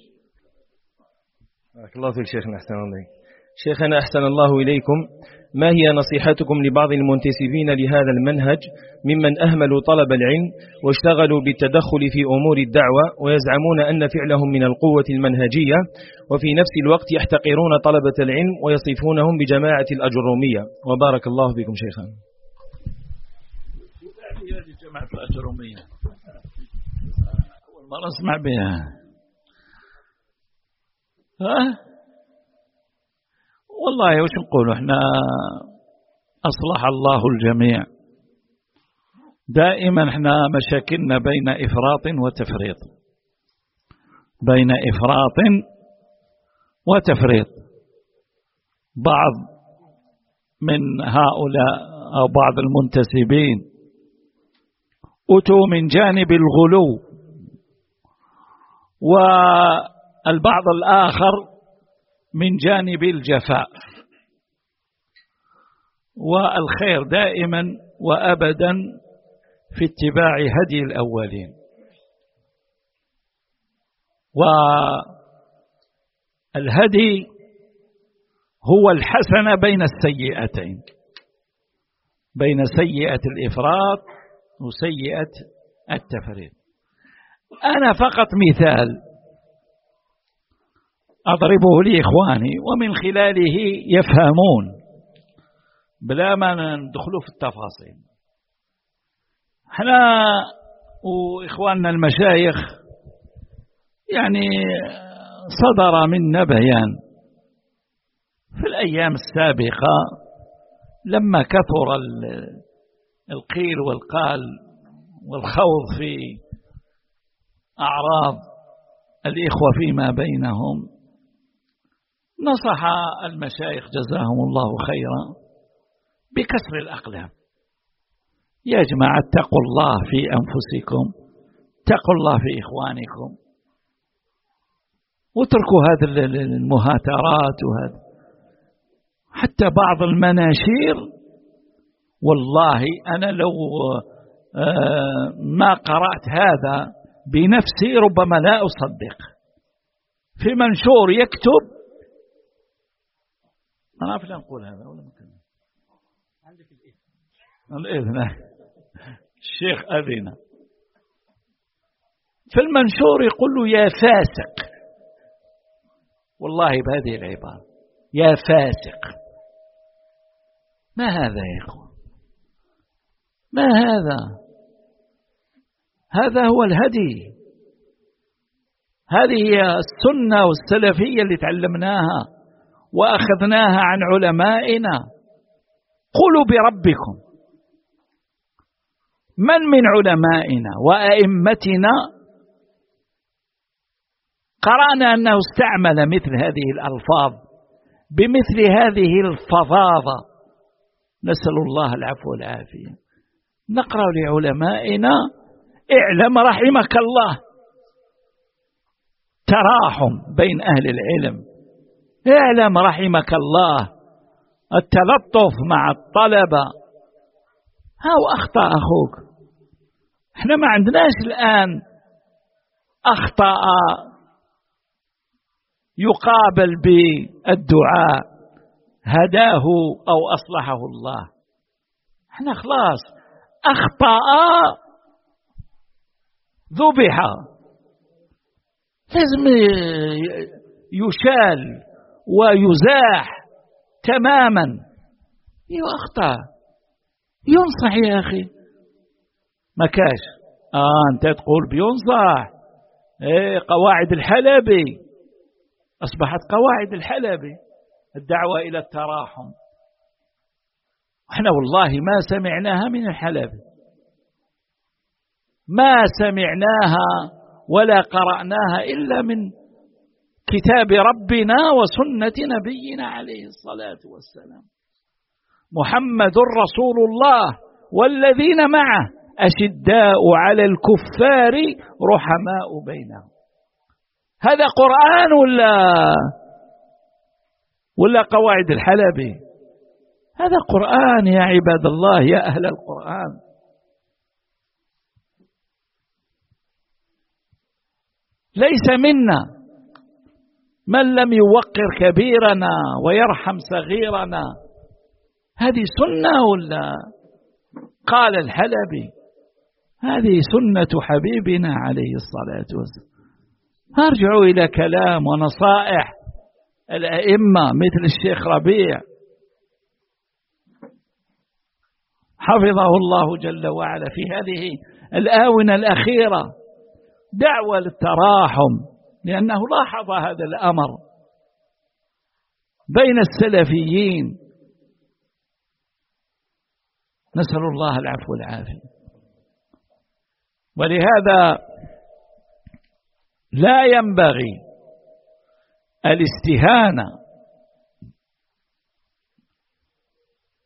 بارك الله فيك شيخنا، أحسن الله. شيخنا أحسن الله إليكم، ما هي نصيحتكم لبعض المنتسبين لهذا المنهج ممن أهملوا طلب العلم واشتغلوا بالتدخل في أمور الدعوة ويزعمون أن فعلهم من القوة المنهجية، وفي نفس الوقت يحتقرون طلبة العلم ويصفونهم بجماعة الأجرومية؟ وبارك الله فيكم شيخنا.
جماعة الأجرومية أول مرة أسمع بها. والله وش نقول احنا؟ أصلح الله الجميع. دائما احنا مشاكلنا بين إفراط وتفريط. بعض من هؤلاء أو بعض المنتسبين أتوا من جانب الغلو، والبعض الآخر من جانب الجفاء. والخير دائما وأبدا في اتباع هدي الأولين. والهدي هو الحسنة بين السيئتين، بين سيئة الإفراط وسيئة التفريط. أنا فقط مثال أضربه لإخواني ومن خلاله يفهمون بلا ما ندخلوا في التفاصيل. احنا وإخواننا المشايخ يعني صدر منا بيان في الأيام السابقة لما كثر القيل والقال والخوض في أعراض الإخوة فيما بينهم، نصح المشايخ جزاهم الله خيرا بكسر الأقلام. يا جماعة اتقوا الله في أنفسكم، اتقوا الله في إخوانكم، واتركوا هذه المهاترات وهذا. حتى بعض المناشير والله أنا لو ما قرأت هذا بنفسي ربما لا أصدق. في منشور يكتب، أنا أعرف نقول هذا ولا ممكن عندك الإذن الشيخ أذينا في المنشور يقول له يا فاسق، والله بهذه العبارة يا فاسق. ما هذا يا إخوة؟ ما هذا؟ هذا هو الهدي، هذه هي السنة والسلفية اللي تعلمناها وأخذناها عن علمائنا. قولوا بربكم. من علمائنا وأئمتنا قرأنا أنه استعمل مثل هذه الألفاظ بمثل هذه الفظاظة؟ نسأل الله العفو والعافية. نقرأ لعلمائنا اعلم رحمك الله، تراحم بين أهل العلم، اعلم رحمك الله، التلطف مع الطلبة. هاو أخطأ أخوك. احنا ما عندناش الآن أخطأ يقابل بالدعاء هداه أو أصلحه الله. احنا خلاص أخطأ ذبح، لازم يشال ويزاح تماما. أخطأ ينصح يا أخي، ما كاش أنت تقول بينصح. قواعد الحلبي أصبحت قواعد الحلبي الدعوة إلى التراحم. احنا والله ما سمعناها من الحلبي، ما سمعناها ولا قرأناها إلا من كتاب ربنا وسنة نبينا عليه الصلاة والسلام. محمد رسول الله والذين معه أشداء على الكفار رحماء بينهم. هذا قرآن ولا قواعد الحلبي؟ هذا قرآن يا عباد الله، يا أهل القرآن. ليس منا من لم يوقر كبيرنا ويرحم صغيرنا. هذه سنة ولا؟ قال الحلبي هذه سنة حبيبنا عليه الصلاة والسلام. ارجعوا إلى كلام ونصائح الأئمة مثل الشيخ ربيع حفظه الله جل وعلا في هذه الآونة الأخيرة، دعوة للتراحم، لأنه لاحظ هذا الأمر بين السلفيين. نسأل الله العفو والعافية. ولهذا لا ينبغي الاستهانة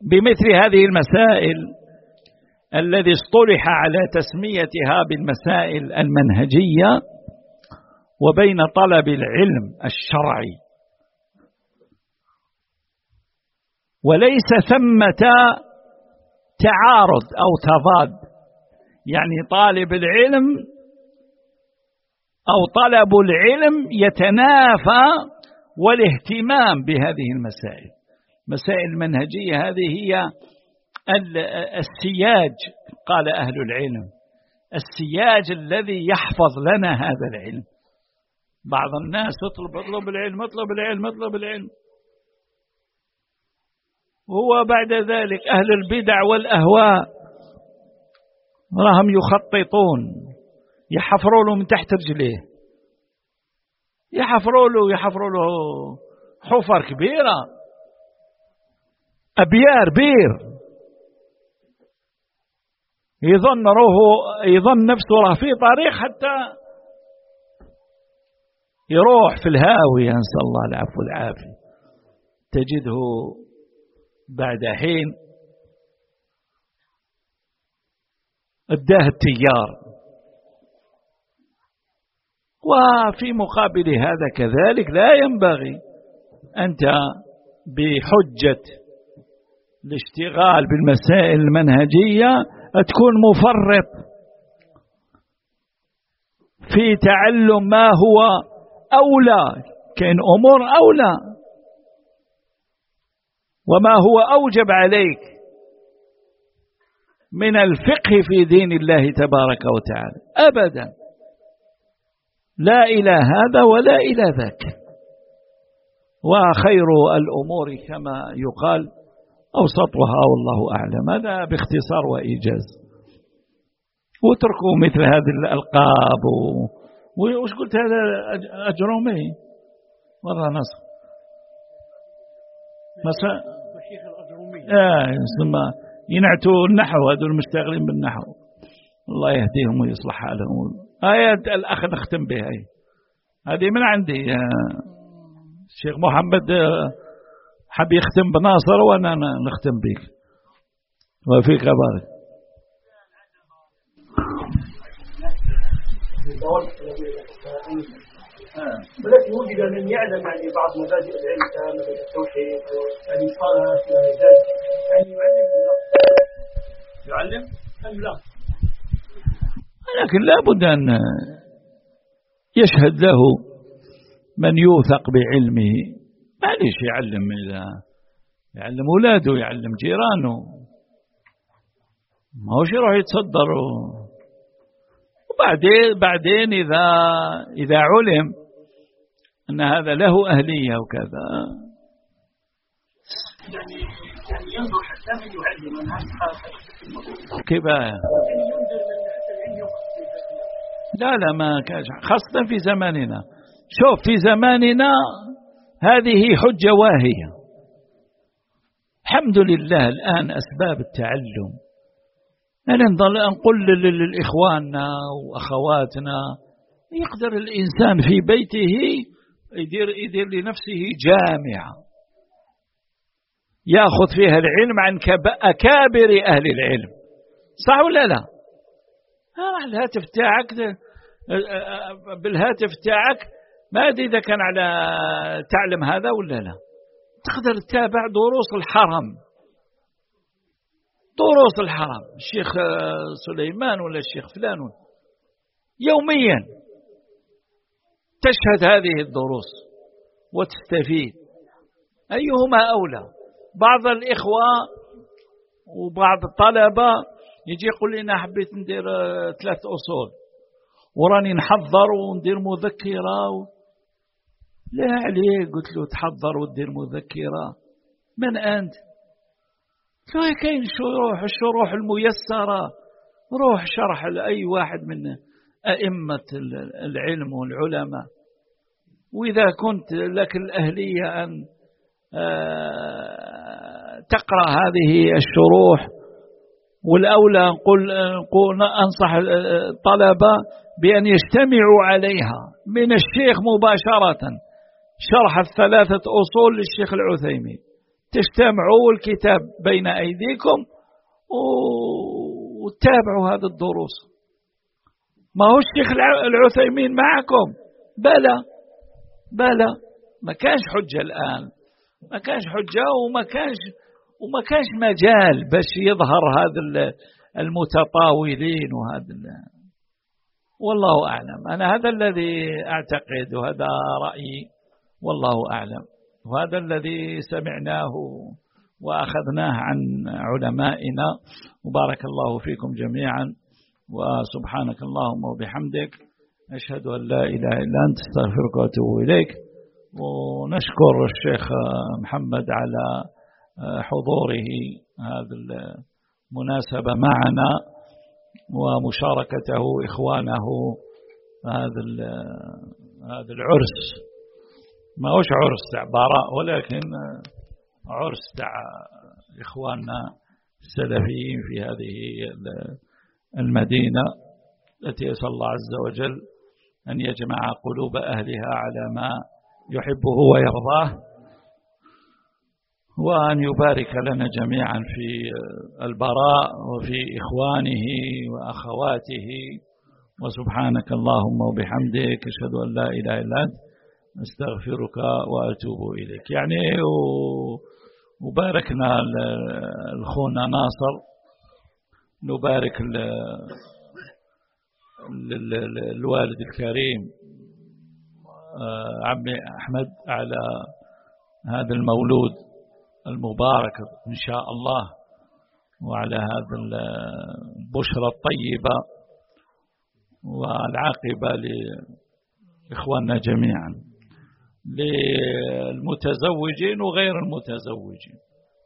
بمثل هذه المسائل الذي اصطلح على تسميتها بالمسائل المنهجية وبين طلب العلم الشرعي، وليس ثمة تعارض أو تضاد، يعني طالب العلم أو طلب العلم يتنافى والاهتمام بهذه المسائل. مسائل المنهجية هذه هي السياج، قال أهل العلم، السياج الذي يحفظ لنا هذا العلم. بعض الناس اطلب العلم اطلب العلم اطلب العلم، هو بعد ذلك أهل البدع والأهواء راهم يخططون، يحفروا له من تحت رجليه، يحفروا له حفر كبيرة، أبيار بير، يظن نفسه راه في طريق حتى يروح في الهاوية، نسأل الله العفو والعافية. تجده بعد حين اداه التيار. وفي مقابل هذا كذلك لا ينبغي أنت بحجة الاشتغال بالمسائل المنهجية تكون مفرط في تعلم ما هو أولى، كاين أمور أولى وما هو أوجب عليك من الفقه في دين الله تبارك وتعالى أبدا، لا إلى هذا ولا إلى ذاك. وخير الأمور كما يقال أوسطها والله أعلم. هذا باختصار وإيجاز. وتركوا مثل هذه الألقاب وش قلت هذا أجرومي مرة نصر مثلا ينعتوا النحو، هذول المشتغلين بالنحو الله يهديهم ويصلح حالهم. آيات الأخ نختم بها، هذه من عندي. الشيخ محمد حب يختم بناصر وأنا نختم بك وفيك بارك.
ولكن وجد من يعلم يعني بعض مبادئ العلم كمثل التوحيد يعني صالح في العباد، يعني يعلم أم لا؟
لكن لا بد أن يشهد له من يوثق بعلمه. معليش يعلم، إذا يعلم أولاده يعلم جيرانه، ما هوش يروح يتصدر. وبعدين إذا علم أن هذا له أهلية وكذا
يعني ينظر حتى من يعلم الناس
كفاية. لا ما كاش، خاصة في زماننا. شوف في زماننا هذه حجة واهية. الحمد لله الآن أسباب التعلم، أنا نقول لإخواننا وأخواتنا يقدر الإنسان في بيته يدير لنفسه جامعة يأخذ فيها العلم عن أكابر أهل العلم، صح ولا لا؟ الهاتف تاعك بالهاتف تاعك ما أدري إذا كان على تعلم هذا ولا لا، تقدر تتابع دروس الحرم، دروس الحرم الشيخ سليمان ولا الشيخ فلان يوميا تشهد هذه الدروس وتستفيد. أيهما أولى؟ بعض الإخوة وبعض الطلبة يجي يقول لنا حبيت ندير 3 أصول وراني نحضر وندير مذكرة لا عليك. قلت له تحضر وتدير مذكرة، من أنت؟ قلت له كاين الشروح الميسرة، روح شرح لأي واحد من أئمة العلم والعلماء. وإذا كنت لك الأهلية أن تقرأ هذه الشروح، والأولى أنصح الطلبة بأن يجتمعوا عليها من الشيخ مباشرة، شرح 3 أصول للشيخ العثيمين تجتمعوا الكتاب بين أيديكم وتتابعوا هذه الدروس. ما هو الشيخ العثيمين معكم؟ بلى ما كانش حجة الآن، ما كانش حجة وما كانش مجال باش يظهر هذا المتطاولين والله أعلم. أنا هذا الذي أعتقد وهذا رأيي والله أعلم، وهذا الذي سمعناه وأخذناه عن علمائنا. وبارك الله فيكم جميعا، وسبحانك اللهم وبحمدك، أشهد أن لا إله إلا أنت، استغفرك وأتوب إليك. ونشكر الشيخ محمد على حضوره هذه المناسبة معنا ومشاركته إخوانه هذا العرس. ما هوش عرس تاع براء، ولكن عرس تاع إخواننا السلفيين في هذه المدينة التي أسأل الله عز وجل أن يجمع قلوب أهلها على ما يحبه ويرضاه، وأن يبارك لنا جميعا في البراء وفي إخوانه وأخواته. وسبحانك اللهم وبحمدك، أشهد أن لا إله إلا أنت، استغفرك وأتوب إليك. يعني وباركنا الخونا ناصر، نبارك الوالد الكريم عمي أحمد على هذا المولود المبارك إن شاء الله، وعلى هذا البشرى الطيبة والعاقبة لإخواننا جميعا، للمتزوجين وغير المتزوجين.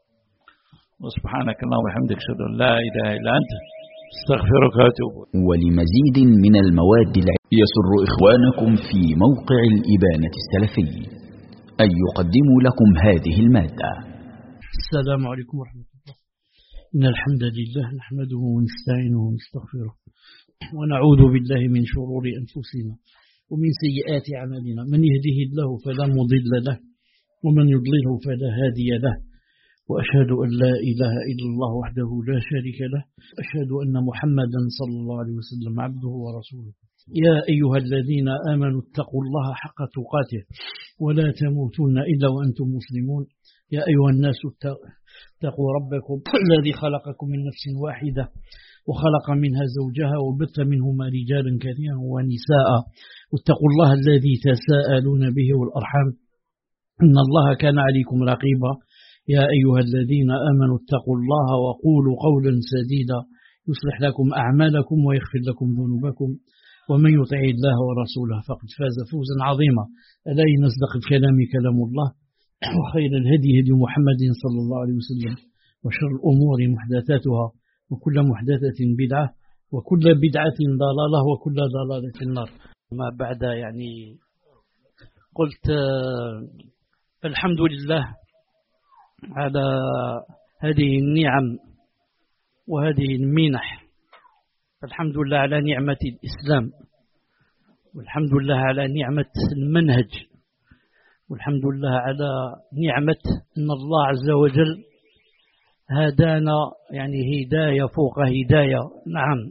وسبحانك اللهم وبحمدك، أشهد أن لا إله إلا أنت، استغفرك وأتوب.
ولمزيد من المواد يسر إخوانكم في موقع الإبانة السلفي أن يقدموا لكم هذه المادة.
السلام عليكم ورحمة الله. إن الحمد لله نحمده ونستعينه ونستغفره، ونعوذ بالله من شرور أنفسنا ومن سيئات أعمالنا. من يهده الله فلا مضل له، ومن يضلله فلا هادي له. وأشهد أن لا إله إلا الله وحده لا شريك له. أشهد أن محمدا صلى الله عليه وسلم عبده ورسوله. يا أيها الذين آمنوا اتقوا الله حق تقاته ولا تموتن إلا وأنتم مسلمون. يا أيها الناس اتقوا ربكم الذي خلقكم من نفس واحدة وخلق منها زوجها وبث منهما رجالا كثيرا ونساء، واتقوا الله الذي تساءلون به والأرحام إن الله كان عليكم رقيبا. يا أيها الذين آمنوا اتقوا الله وقولوا قولا سديدا يصلح لكم أعمالكم ويغفر لكم ذنوبكم، ومن يطع الله ورسوله فقد فاز فوزا عظيما. ألا إن أصدق الكلام كلام الله، وخير الهدي هدي محمد صلى الله عليه وسلم، وشر الأمور محدثاتها، وكل محدثة بدعة، وكل بدعة ضلالة، وكل ضلالة في النار. ما بعد يعني قلت الحمد لله على هذه النعم وهذه المنح. الحمد لله على نعمة الإسلام، والحمد لله على نعمة المنهج، والحمد لله على نعمة أن الله عز وجل هدانا، يعني هداية فوق هداية. نعم.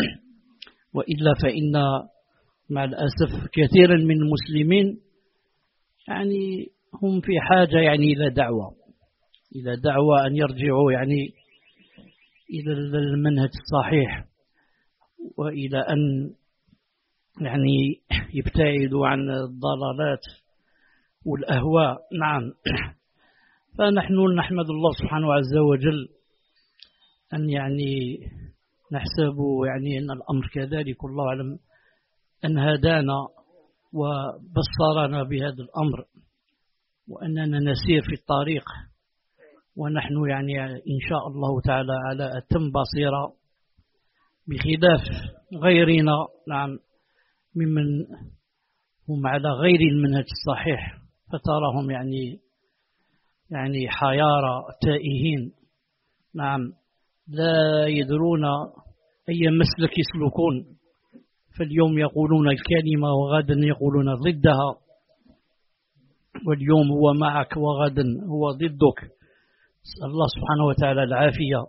وإلا فإن مع الأسف كثيرا من المسلمين يعني هم في حاجة يعني إلى دعوة أن يرجعوا يعني إلى المنهج الصحيح، وإلى أن يعني يبتعدوا عن الضلالات والأهواء. نعم. فنحن نحمد الله سبحانه عز وجل أن يعني نحسب يعني أن الأمر كذلك، الله أعلم، أن هدانا وبصرنا بهذا الأمر، وأننا نسير في الطريق، ونحن يعني إن شاء الله تعالى على أتم بصيرة، بخلاف غيرنا. نعم. ممن هم على غير المنهج الصحيح، فتراهم يعني حيارى تائهين. نعم. لا يدرون أي مسلك يسلكون، فاليوم يقولون الكلمة وغدا يقولون ضدها، واليوم هو معك وغدا هو ضدك. نسأل الله سبحانه وتعالى العافية.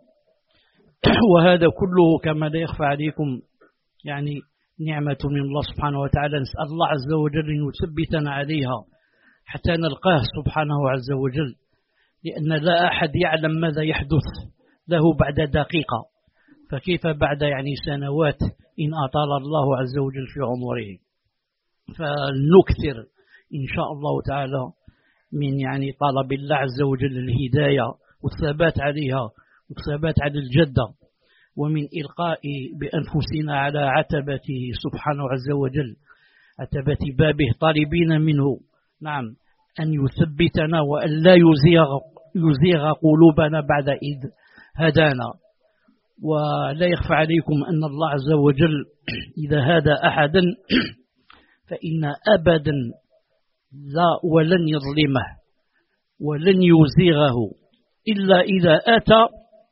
وهذا كله كما لا يخفى عليكم يعني نعمة من الله سبحانه وتعالى، نسأل الله عز وجل أن يثبتنا عليها حتى نلقاه سبحانه عز وجل، لأن لا أحد يعلم ماذا يحدث له بعد دقيقة، فكيف بعد يعني سنوات إن أطال الله عز وجل في عمره. فلنكثر إن شاء الله تعالى من يعني طلب الله عز وجل الهداية والثبات عليها والثبات على الجدة، ومن إلقاء بأنفسنا على عتبته سبحانه عز وجل، عتبة بابه، طالبين منه نعم أن يثبتنا وأن لا يزيغ قلوبنا بعد إذ هدانا. ولا يخفى عليكم أن الله عز وجل إذا هدى أحدا فإن أبدا لا ولن يظلمه ولن يزيغه إلا إذا أتى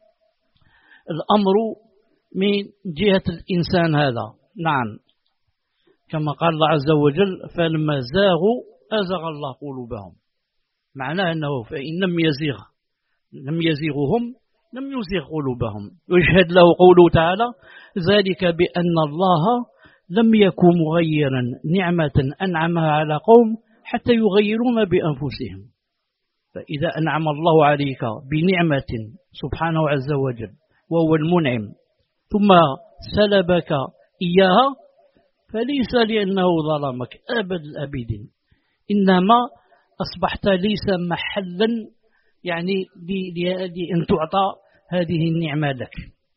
الأمر من جهة الإنسان هذا. نعم كما قال الله عز وجل فلما زاغوا أزغ الله قلوبهم، معناه أنه فإن لم يزيغهم لم يزيغ قلوبهم. ويشهد له قوله تعالى ذلك بأن الله لم يكن مغيرا نعمة أنعمها على قوم حتى يغيروا ما بأنفسهم. فإذا أنعم الله عليك بنعمة سبحانه عز وجل وهو المنعم ثم سلبك إياها فليس لأنه ظلمك أبد الأبدين، إنما أصبحت ليس محلا يعني لأن تعطى هذه النعمة لك،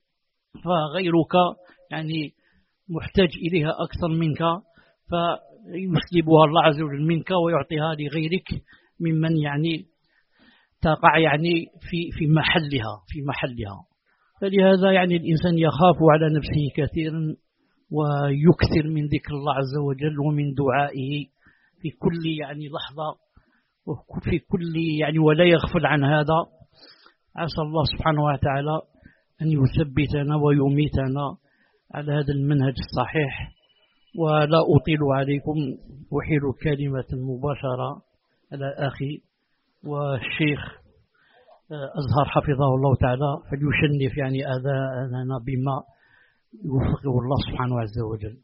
فغيرك يعني محتاج إليها أكثر منك، فيسلبها الله عز وجل منك ويعطيها لغيرك ممن يعني تقع يعني في محلها. فلهذا يعني الإنسان يخاف على نفسه كثيرا ويكثر من ذكر الله عز وجل ومن دعائه في كل يعني لحظة وفي كل يعني ولا يغفل عن هذا. عسى الله سبحانه وتعالى أن يثبتنا ويميتنا على هذا المنهج الصحيح. ولا أطيل عليكم، أحيل كلمة مباشرة على أخي والشيخ أزهر حفظه الله تعالى فليشنف يعني آذاننا بما يوفقه الله سبحانه عز وجل.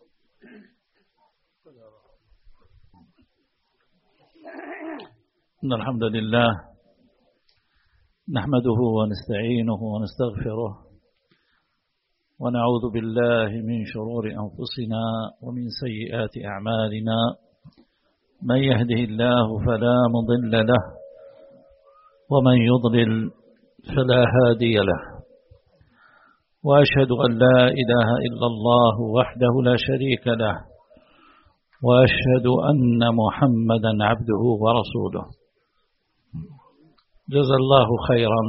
إن الحمد لله نحمده ونستعينه ونستغفره ونعوذ بالله من شرور أنفسنا ومن سيئات أعمالنا، من يهده الله فلا مضل له ومن يضلل فلا هادي له، وأشهد أن لا إله إلا الله وحده لا شريك له، وأشهد أن محمدا عبده ورسوله. جزا الله خيرا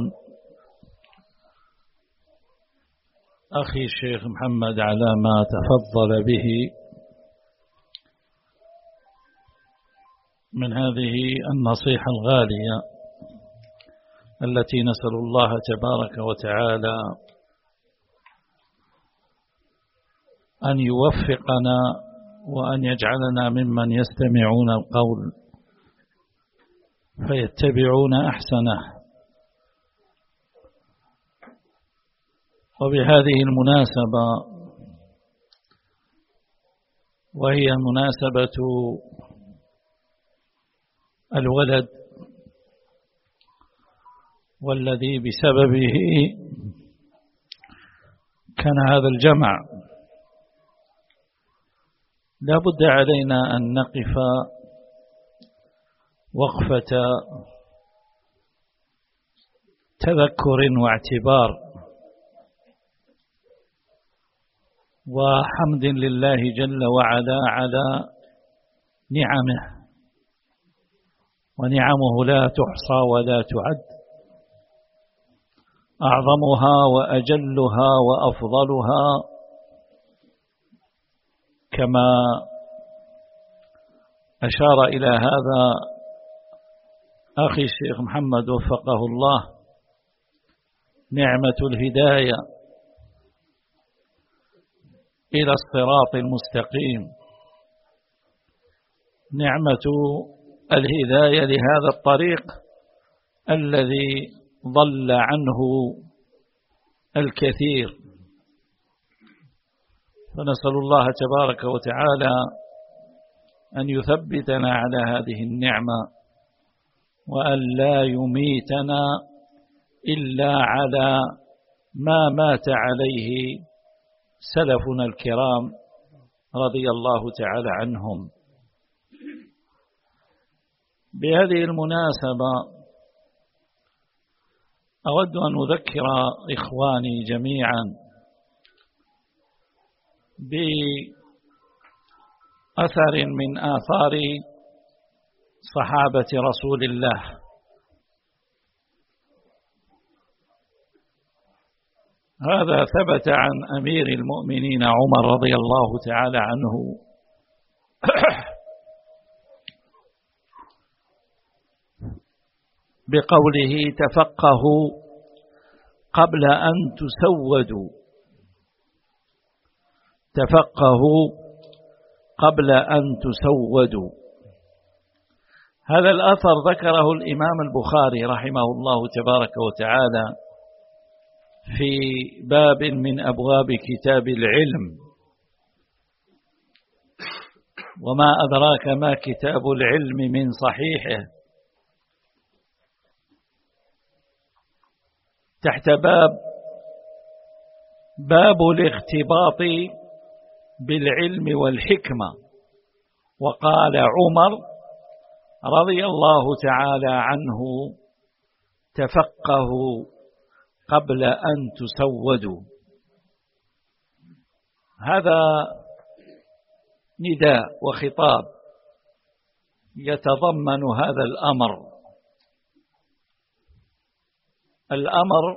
أخي الشيخ محمد على ما تفضل به من هذه النصيحة الغالية التي نسأل الله تبارك وتعالى أن يوفقنا وأن يجعلنا ممن يستمعون القول فيتبعون أحسنه. وبهذه المناسبة، وهي مناسبة الولد والذي بسببه كان هذا الجمع، لا بد علينا أن نقف وقفة تذكر واعتبار وحمد لله جل وعلا على نعمه، ونعمه لا تحصى ولا تعد، أعظمها وأجلها وأفضلها كما أشار إلى هذا أخي الشيخ محمد وفقه الله نعمة الهداية إلى الصراط المستقيم، نعمة الهداية لهذا الطريق الذي ضل عنه الكثير. فنسأل الله تبارك وتعالى أن يثبتنا على هذه النعمة، وأن لا يميتنا إلا على ما مات عليه سلفنا الكرام رضي الله تعالى عنهم. بهذه المناسبة أود أن أذكر إخواني جميعا بأثر من آثار صحابة رسول الله. هذا ثبت عن أمير المؤمنين عمر رضي الله تعالى عنه بقوله: تفقهوا قبل أن تسودوا. تفقهوا قبل أن تسودوا. هذا الأثر ذكره الإمام البخاري رحمه الله تبارك وتعالى في باب من أبواب كتاب العلم. وما أدراك ما كتاب العلم من صحيحه، تحت باب الاغتباط بالعلم والحكمة. وقال عمر رضي الله تعالى عنه: تفقهوا قبل أن تسودوا. هذا نداء وخطاب يتضمن هذا الأمر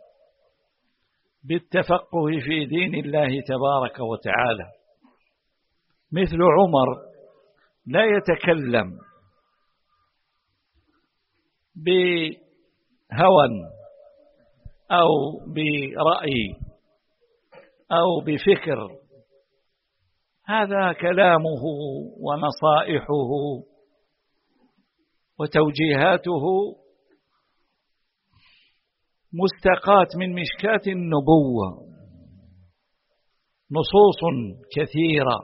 بالتفقه في دين الله تبارك وتعالى. مثل عمر لا يتكلم بهوى أو برأي أو بفكر، هذا كلامه ونصائحه وتوجيهاته مستقاة من مشكاة النبوة، نصوص كثيرة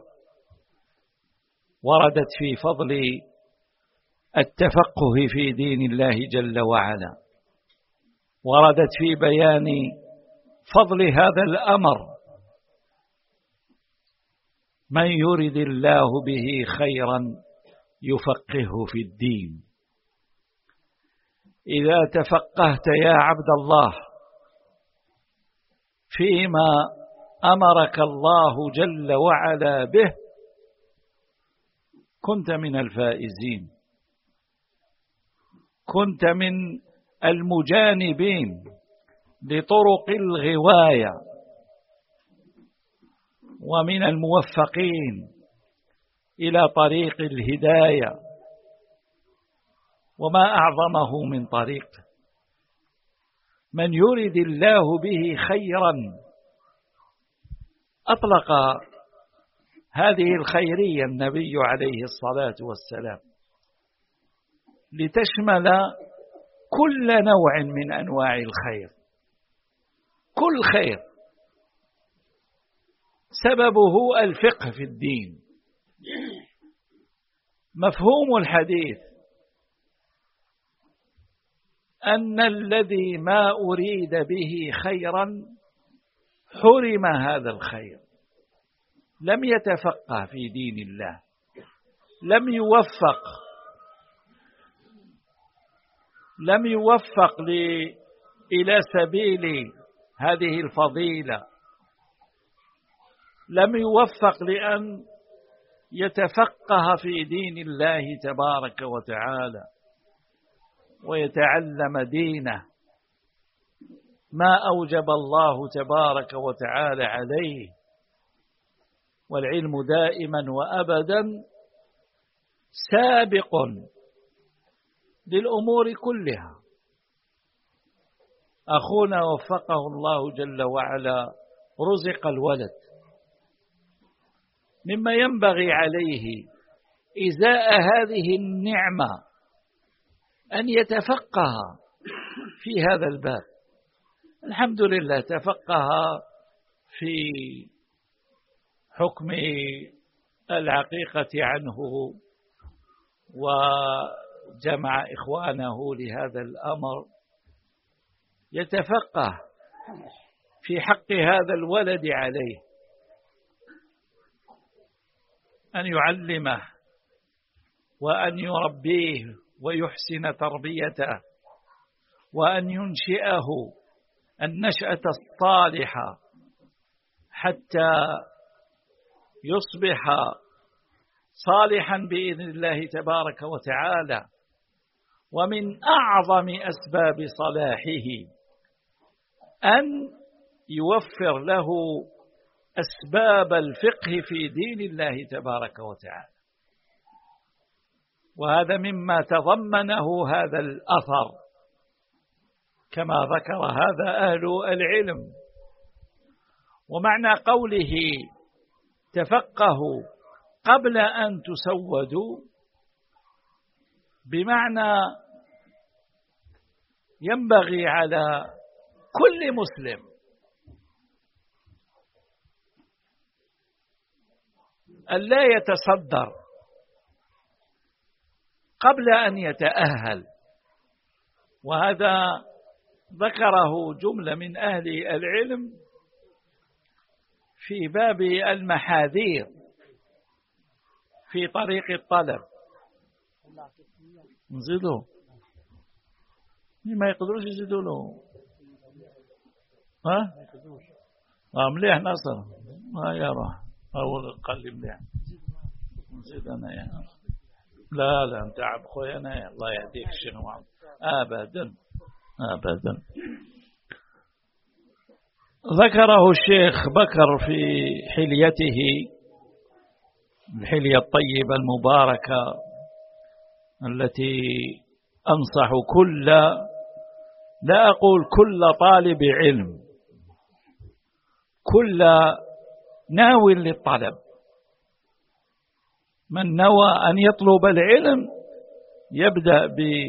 وردت في فضل التفقه في دين الله جل وعلا، وردت في بيان فضل هذا الأمر. من يرد الله به خيرا يفقهه في الدين. إذا تفقهت يا عبد الله فيما أمرك الله جل وعلا به كنت من الفائزين، كنت من المجانبين لطرق الغواية، ومن الموفقين إلى طريق الهداية. وما أعظمه من طريق. من يرد الله به خيرا أطلق هذه الخيرية النبي عليه الصلاة والسلام لتشمل كل نوع من أنواع الخير. كل خير سببه الفقه في الدين. مفهوم الحديث أن الذي ما أريد به خيرا حرم هذا الخير، لم يتفقه في دين الله، لم يوفق إلى سبيل هذه الفضيلة، لم يوفق لأن يتفقه في دين الله تبارك وتعالى ويتعلم دينه ما أوجب الله تبارك وتعالى عليه. والعلم دائما وأبدا سابق للأمور كلها. أخونا وفقه الله جل وعلا رزق الولد، مما ينبغي عليه إزاء هذه النعمة أن يتفقه في هذا الباب. الحمد لله تفقه في حكم العقيقة عنه وجمع إخوانه لهذا الأمر، يتفقه في حق هذا الولد عليه أن يعلمه وأن يربيه ويحسن تربيته وأن ينشئه النشأة الصالحة حتى يصبح صالحا بإذن الله تبارك وتعالى. ومن أعظم أسباب صلاحه أن يوفر له أسباب الفقه في دين الله تبارك وتعالى، وهذا مما تضمنه هذا الأثر كما ذكر هذا أهل العلم. ومعنى قوله تفقهوا قبل أن تسودوا بمعنى ينبغي على كل مسلم أن لا يتصدر قبل أن يتأهل، وهذا ذكره جملة من أهل العلم في باب المحاذير في طريق الطلب. نزيدوا ما يقدروش يزيدوا له، ها مليح نصر ما يروح أول قل مليح نزيد أنا يا لا أنت عب خويا أنا الله يهديك شنو أبدا أبدا. ذكره الشيخ بكر في حليته الحلية الطيبة المباركة التي أنصح لا أقول كل طالب علم، كل ناو للطلب، من نوى أن يطلب العلم يبدأ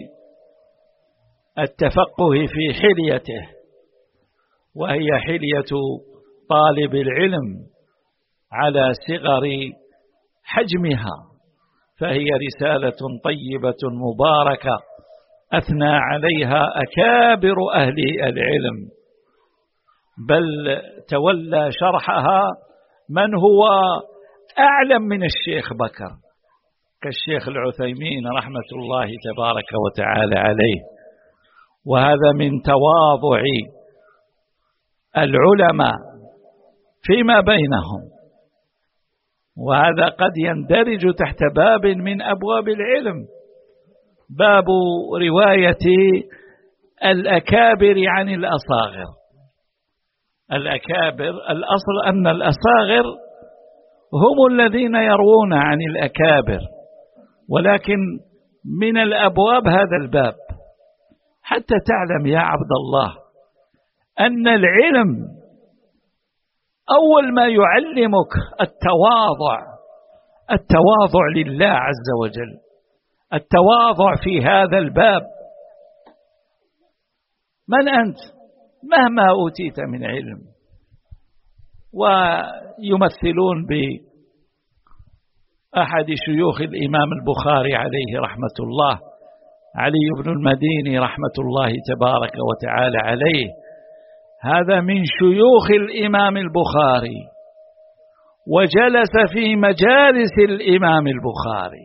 بالتفقه في حليته، وهي حلية طالب العلم على صغر حجمها، فهي رسالة طيبة مباركة أثنى عليها أكابر أهل العلم، بل تولى شرحها من هو أعلم من الشيخ بكر كالشيخ العثيمين رحمة الله تبارك وتعالى عليه. وهذا من تواضع العلماء فيما بينهم، وهذا قد يندرج تحت باب من أبواب العلم، باب رواية الأكابر عن الأصاغر. الأكابر الأصل أن الأصاغر هم الذين يروون عن الأكابر، ولكن من الأبواب هذا الباب حتى تعلم يا عبد الله أن العلم أول ما يعلمك التواضع لله عز وجل، التواضع في هذا الباب. من أنت مهما أوتيت من علم؟ ويمثلون بأحد شيوخ الإمام البخاري عليه رحمة الله، علي بن المديني رحمة الله تبارك وتعالى عليه، هذا من شيوخ الإمام البخاري وجلس في مجالس الإمام البخاري،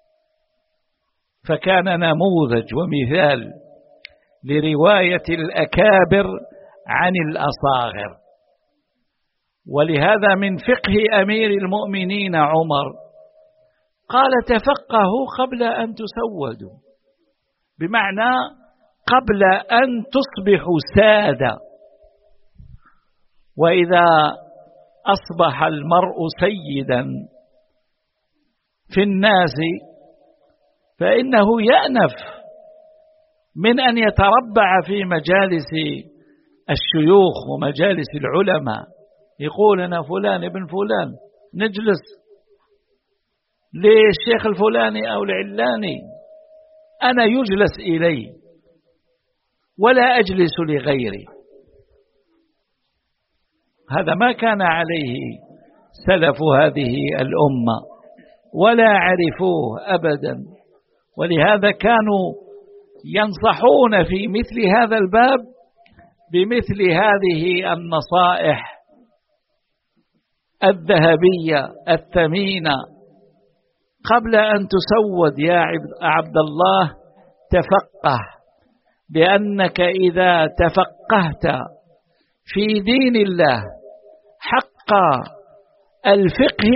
فكان نموذج ومثال لرواية الأكابر عن الأصاغر. ولهذا من فقه أمير المؤمنين عمر قال تفقهوا قبل أن تسودوا، بمعنى قبل أن تصبحوا سادة. وإذا أصبح المرء سيدا في الناس فإنه يأنف من أن يتربع في مجالس الشيوخ ومجالس العلماء، يقول أنا فلان ابن فلان، نجلس للشيخ الفلاني أو العلاني، أنا يجلس إلي ولا أجلس لغيري. هذا ما كان عليه سلف هذه الأمة ولا عرفوه أبدا، ولهذا كانوا ينصحون في مثل هذا الباب بمثل هذه النصائح الذهبية الثمينة. قبل أن تسود يا عبد الله تفقه، لأنك إذا تفقهت في دين الله حق الفقه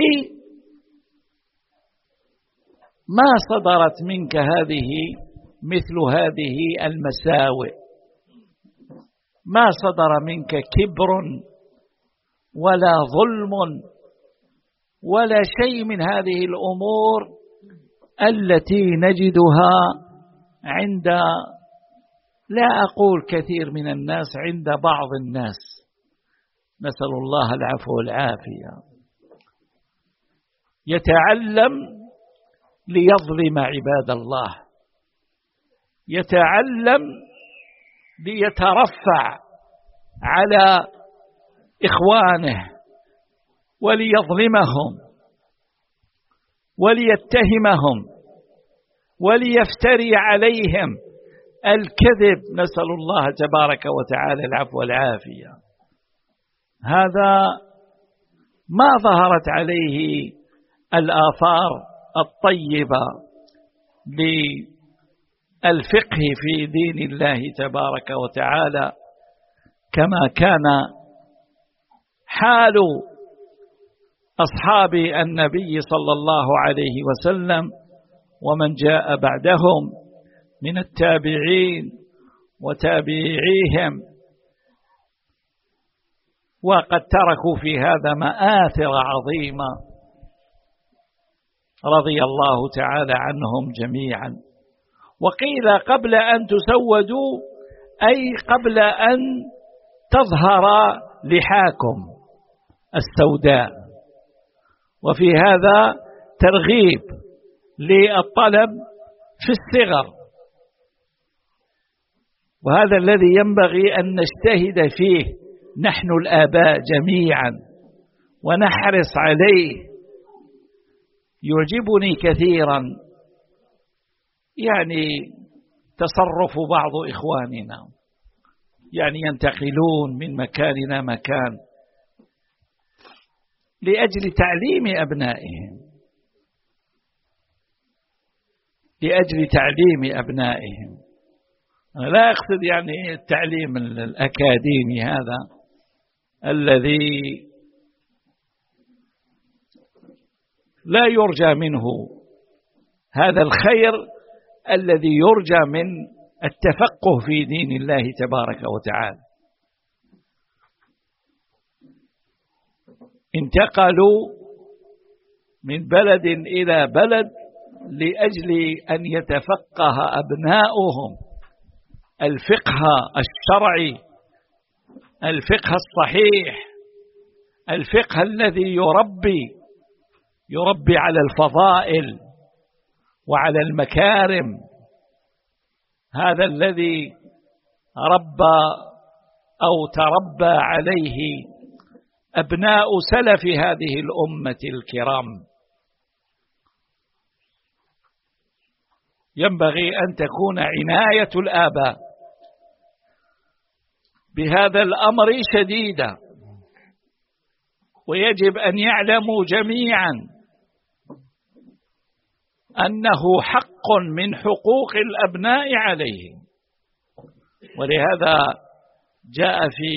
ما صدرت منك مثل هذه المساوئ، ما صدر منك كبر ولا ظلم ولا شيء من هذه الأمور التي نجدها عند، لا أقول كثير من الناس، عند بعض الناس، نسأل الله العفو والعافية. يتعلم ليظلم عباد الله، يتعلم ليترفع على إخوانه وليظلمهم وليتهمهم وليفتري عليهم الكذب، نسأل الله تبارك وتعالى العفو والعافية. هذا ما ظهرت عليه الآثار الطيبة للفقه في دين الله تبارك وتعالى كما كان حال أصحاب النبي صلى الله عليه وسلم ومن جاء بعدهم من التابعين وتابعيهم، وقد تركوا في هذا مآثر عظيمة رضي الله تعالى عنهم جميعا. وقيل قبل أن تسودوا أي قبل أن تظهر لحاكم السوداء، وفي هذا ترغيب للطلب في الصغر، وهذا الذي ينبغي أن نجتهد فيه نحن الآباء جميعا ونحرص عليه. يعجبني كثيرا يعني تصرف بعض إخواننا، يعني ينتقلون من مكان إلى مكان لأجل تعليم أبنائهم، لأجل تعليم أبنائهم. أنا لا أقصد يعني التعليم الأكاديمي هذا الذي لا يرجى منه هذا الخير الذي يرجى من التفقه في دين الله تبارك وتعالى. انتقلوا من بلد إلى بلد لأجل أن يتفقه أبناؤهم الفقه الشرعي، الفقه الصحيح، الفقه الذي يربي على الفضائل وعلى المكارم. هذا الذي ربى أو تربى عليه أبناء سلف هذه الأمة الكرام. ينبغي أن تكون عناية الآباء بهذا الأمر شديدة، ويجب أن يعلموا جميعا أنه حق من حقوق الأبناء عليهم. ولهذا جاء في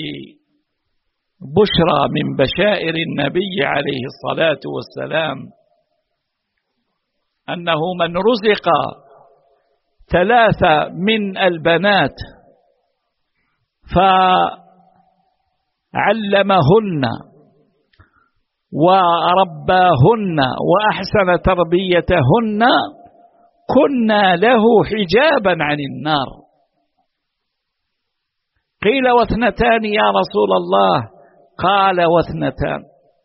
بشرى من بشائر النبي عليه الصلاة والسلام أنه من رزق 3 من البنات فعلمهن ورباهن وأحسن تربيتهن كنا له حجابا عن النار. قيل و2 يا رسول الله؟ قال و2،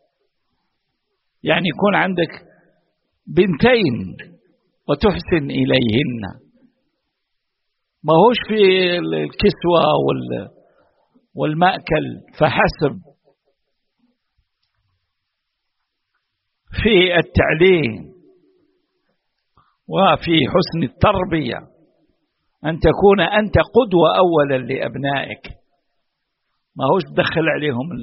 يعني يكون عندك 2 وتحسن إليهن. ما هوش في الكسوة والمأكل فحسب، في التعليم وفي حسن التربية، أن تكون أنت قدوة أولا لأبنائك. ما هوش تدخل عليهم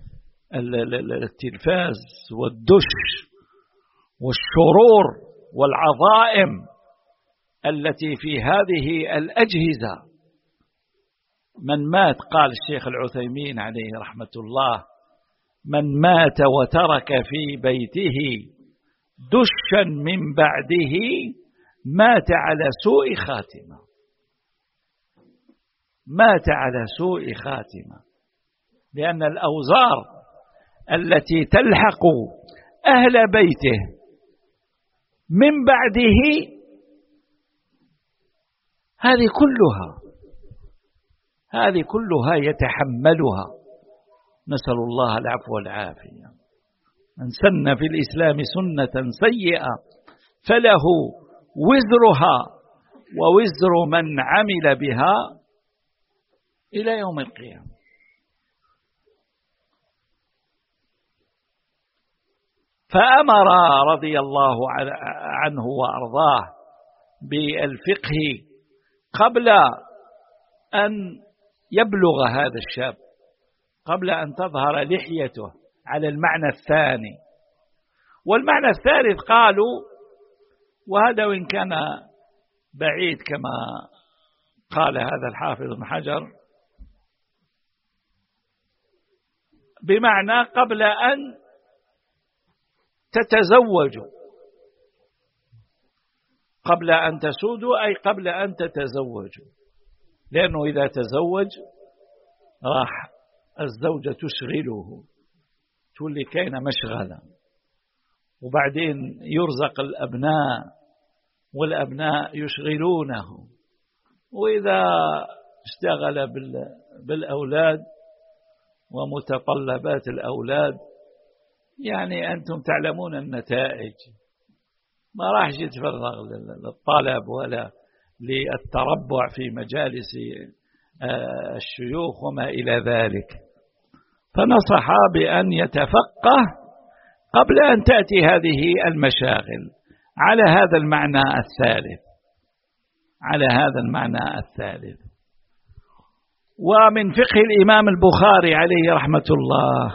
التلفاز والدش والشرور والعظائم التي في هذه الأجهزة. من مات، قال الشيخ العثيمين عليه رحمة الله، من مات وترك في بيته دشا من بعده مات على سوء خاتمة، مات على سوء خاتمة، لأن الأوزار التي تلحق أهل بيته من بعده هذه كلها يتحملها، نسأل الله العفو والعافية. من سن في الإسلام سنة سيئة فله وزرها ووزر من عمل بها إلى يوم القيامة. فأمر رضي الله عنه وأرضاه بالفقه قبل أن يبلغ هذا الشاب، قبل أن تظهر لحيته، على المعنى الثاني. والمعنى الثالث قالوا، وهذا وإن كان بعيد كما قال هذا الحافظ ابن حجر، بمعنى قبل أن تتزوجوا، قبل أن تسودوا، أي قبل أن تتزوجوا، لأنه إذا تزوج راح الزوجة تشغله، تولي كاينة مشغلة، وبعدين يرزق الأبناء والأبناء يشغلونه، وإذا اشتغل بالأولاد ومتطلبات الأولاد، يعني أنتم تعلمون النتائج، ما راح يتفرغ للطلب ولا للتربع في مجالس الشيوخ وما إلى ذلك. فنصح بأن يتفقه قبل أن تأتي هذه المشاغل، على هذا المعنى الثالث، على هذا المعنى الثالث. ومن فقه الإمام البخاري عليه رحمة الله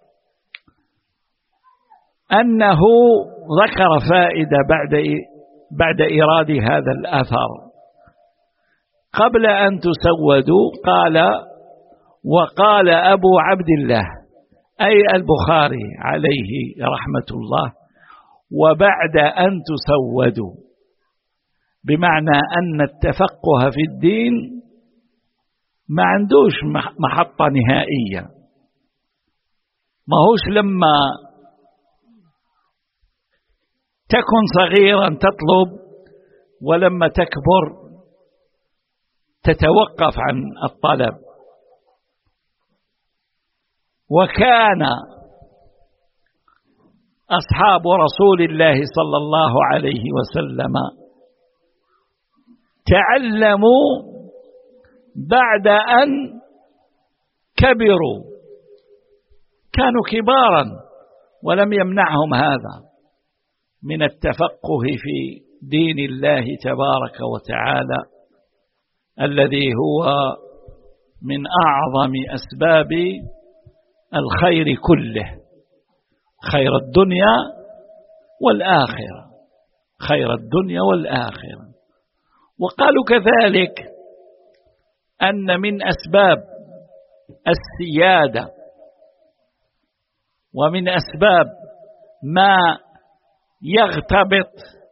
أنه ذكر فائدة بعد إيراد هذا الأثر. قبل أن تسودوا قال: وقال أبو عبد الله، أي البخاري عليه رحمة الله، وبعد أن تسودوا، بمعنى أن التفقه في الدين ما عندوش محطة نهائية، ما هوش لما تكن صغيرا تطلب ولما تكبر تتوقف عن الطلب. وكان أصحاب رسول الله صلى الله عليه وسلم تعلموا بعد أن كبروا، كانوا كبارا ولم يمنعهم هذا من التفقه في دين الله تبارك وتعالى، الذي هو من أعظم أسباب الخير كله، خير الدنيا والآخرة، خير الدنيا والآخرة. وقالوا كذلك أن من أسباب السيادة ومن أسباب ما يغتبط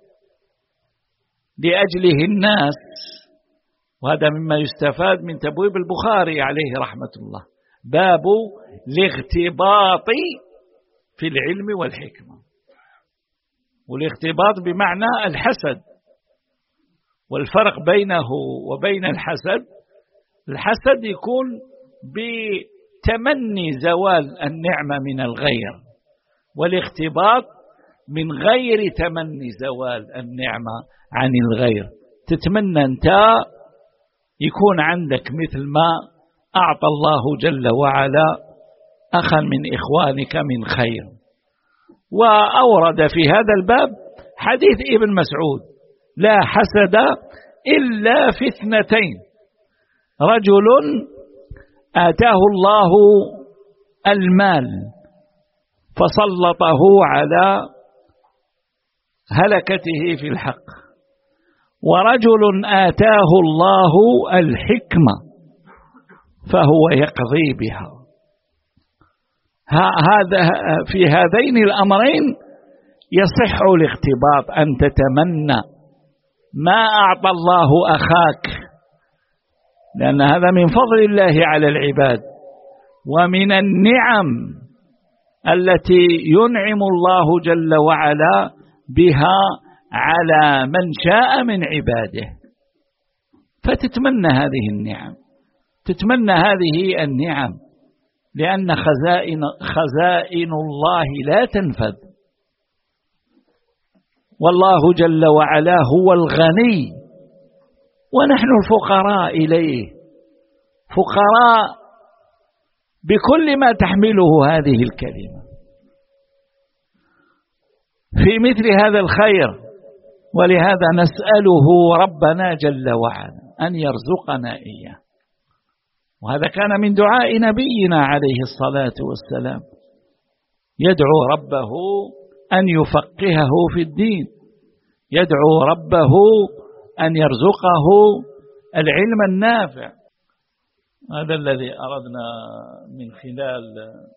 لأجله الناس، وهذا مما يستفاد من تبويب البخاري عليه رحمة الله، باب الاغتباط في العلم والحكمة. والاغتباط بمعنى الحسد، والفرق بينه وبين الحسد، الحسد يكون بتمني زوال النعمة من الغير، والاغتباط من غير تمني زوال النعمة عن الغير. تتمنى أنت يكون عندك مثل ما أعطى الله جل وعلا أخا من إخوانك من خير. وأورد في هذا الباب حديث ابن مسعود: لا حسد إلا في اثنتين، رجل آتاه الله المال فسلطه على هلكته في الحق، ورجل آتاه الله الحكمة فهو يقضي بها. هذا في هذين الأمرين يصح الاختباط، أن تتمنى ما أعطى الله أخاك، لأن هذا من فضل الله على العباد ومن النعم التي ينعم الله جل وعلا بها على من شاء من عباده. فتتمنى هذه النعم، تتمنى هذه النعم، لأن خزائن الله لا تنفذ، والله جل وعلا هو الغني ونحن الفقراء إليه، فقراء بكل ما تحمله هذه الكلمة في مثل هذا الخير. ولهذا نسأله ربنا جل وعلا أن يرزقنا إياه. وهذا كان من دعاء نبينا عليه الصلاة والسلام، يدعو ربه أن يفقهه في الدين، يدعو ربه أن يرزقه العلم النافع. هذا الذي أردنا من خلال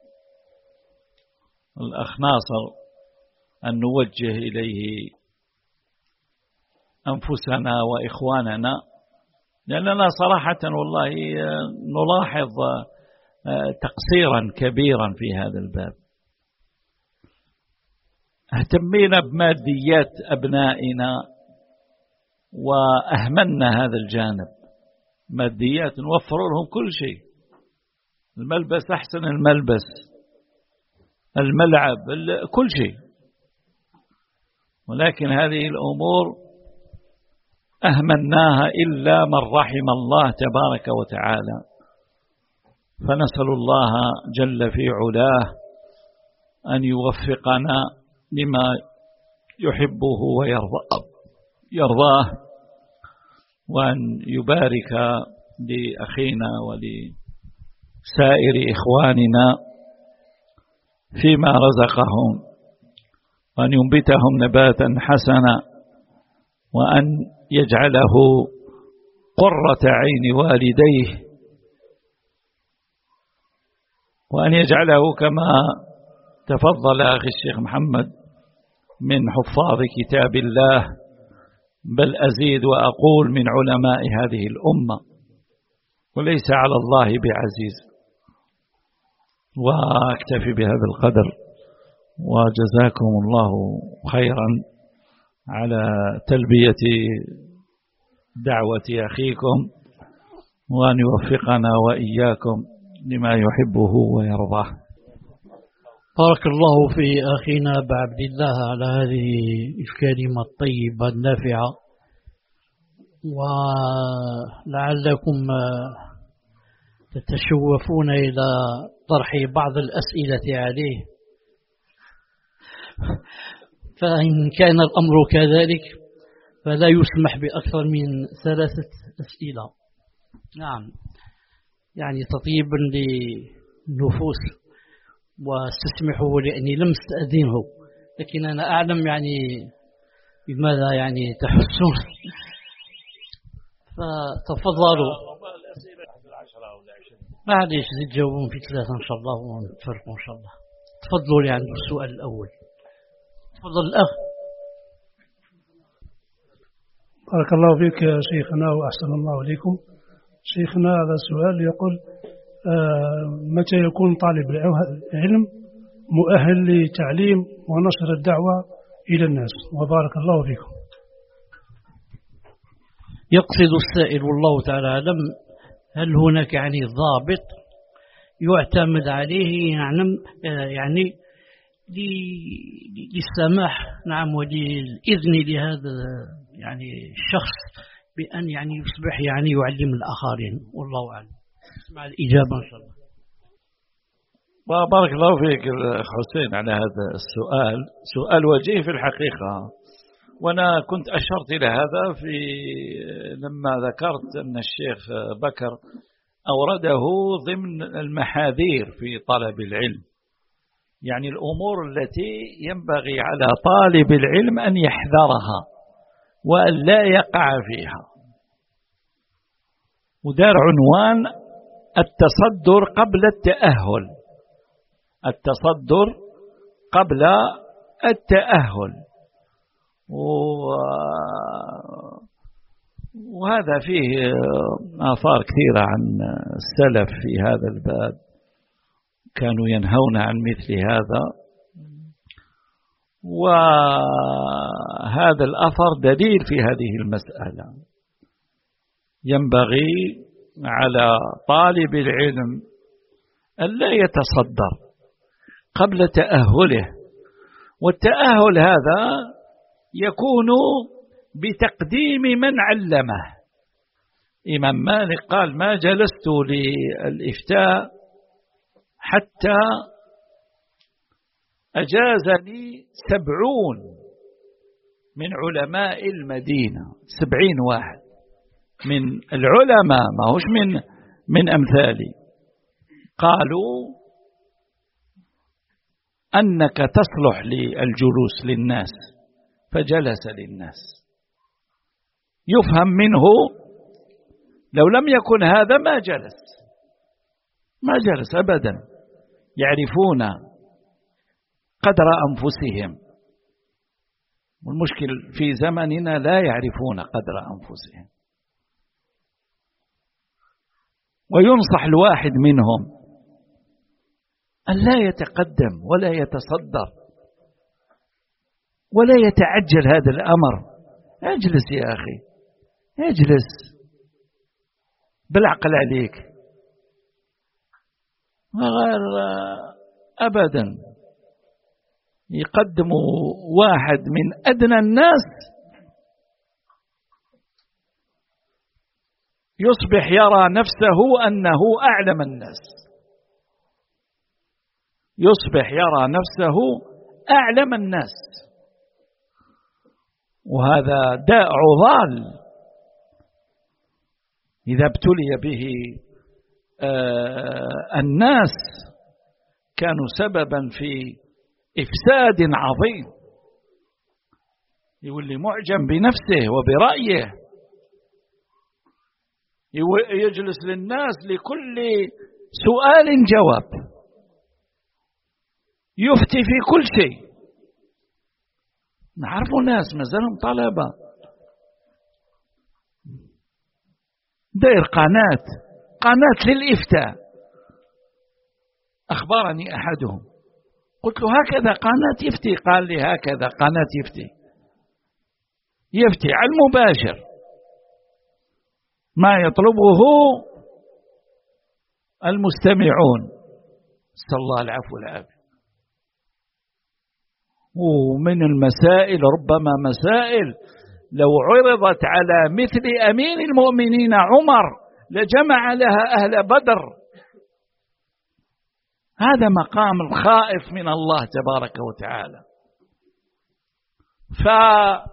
الأخ ناصر أن نوجه إليه أنفسنا وإخواننا، لأننا صراحة والله نلاحظ تقصيرا كبيرا في هذا الباب. اهتمينا بماديات أبنائنا وأهملنا هذا الجانب. ماديات نوفر لهم كل شيء، الملبس أحسن الملبس، الملعب، كل شيء، ولكن هذه الأمور أهملناها إلا من رحم الله تبارك وتعالى. فنسأل الله جل في علاه أن يوفقنا لما يحبه ويرضاه، وأن يبارك لأخينا ولسائر إخواننا فيما رزقهم، وأن ينبتهم نباتا حسنا، وأن يجعله قرة عين والديه، وأن يجعله كما تفضل أخي الشيخ محمد من حفاظ كتاب الله، بل أزيد وأقول من علماء هذه الأمة، وليس على الله بعزيز. وأكتفي بهذا القدر، وجزاكم الله خيرا على تلبية دعوة أخيكم، وأن يوفقنا وإياكم لما يحبه ويرضاه.
بارك الله في أخينا بعبد الله على هذه الكلمة الطيبة النافعة، ولعلكم تتشوفون إلى طرح بعض الأسئلة عليه، فإن كان الأمر كذلك فلا يسمح بأكثر من 3 أسئلة. نعم، يعني تطيبا للنفوس، واستسمحوا لأني لم استأذنه، لكن أنا أعلم يعني بماذا يعني تحسون، فتفضلوا. معليش زيد جاوبون في 3 إن شاء الله ونفرقوا إن شاء الله. تفضلوا لي عند السؤال الأول. تفضل الأخ.
بارك الله فيك يا شيخنا وأحسن الله إليكم. شيخنا هذا السؤال يقول: متى يكون طالب العلم مؤهل لتعليم ونشر الدعوة إلى الناس؟ وبارك الله فيكم.
يقصد السائل والله تعالى أعلم، هل هناك يعني ضابط يعتمد عليه يعني للسماح نعم وللإذن لهذا يعني الشخص بأن يعني يصبح يعني يعلم الآخرين. والله أعلم. اسمع الإجابة إن شاء الله.
بارك الله فيك حسين على هذا السؤال، سؤال وجيه في الحقيقة، وأنا كنت أشرت إلى هذا لما ذكرت أن الشيخ بكر أورده ضمن المحاذير في طلب العلم، يعني الأمور التي ينبغي على طالب العلم أن يحذرها وأن لا يقع فيها، ودار عنوان التصدر قبل التأهل، التصدر قبل التأهل. وهذا فيه آثار كثيرة عن السلف في هذا الباب، كانوا ينهون عن مثل هذا، وهذا الأثر دليل في هذه المسألة. ينبغي على طالب العلم أن لا يتصدر قبل تأهله، والتأهل هذا يكون بتقديم من علمه. إمام مالك قال: ما جلست للإفتاء حتى أجازني 70 من علماء المدينة، 70 واحد من العلماء، ما هوش من أمثالي، قالوا أنك تصلح للجلوس للناس، فجلس للناس. يفهم منه لو لم يكن هذا ما جلس أبدا. يعرفون قدر أنفسهم، والمشكل في زمننا لا يعرفون قدر أنفسهم. وينصح الواحد منهم أن لا يتقدم ولا يتصدر ولا يتعجل هذا الأمر. اجلس يا أخي، اجلس بالعقل عليك، غير أبدا يقدموا واحد من أدنى الناس يصبح يرى نفسه أنه أعلم الناس، يصبح يرى نفسه أعلم الناس، وهذا داء عضال إذا ابتلي به الناس كانوا سببا في إفساد عظيم. يولي معجم بنفسه وبرأيه، يجلس للناس لكل سؤال جواب، يفتي في كل شيء. نعرفوا ناس مازالهم طلبة، داير قناة للإفتاء. أخبرني أحدهم، قلت له هكذا قناة يفتي؟ قال لي هكذا قناة يفتي على المباشر، ما يطلبه المستمعون، نسأل الله العفو والعافية. ومن المسائل ربما مسائل لو عرضت على مثل أمين المؤمنين عمر لجمع لها أهل بدر. هذا مقام الخائف من الله تبارك وتعالى. فالتصدر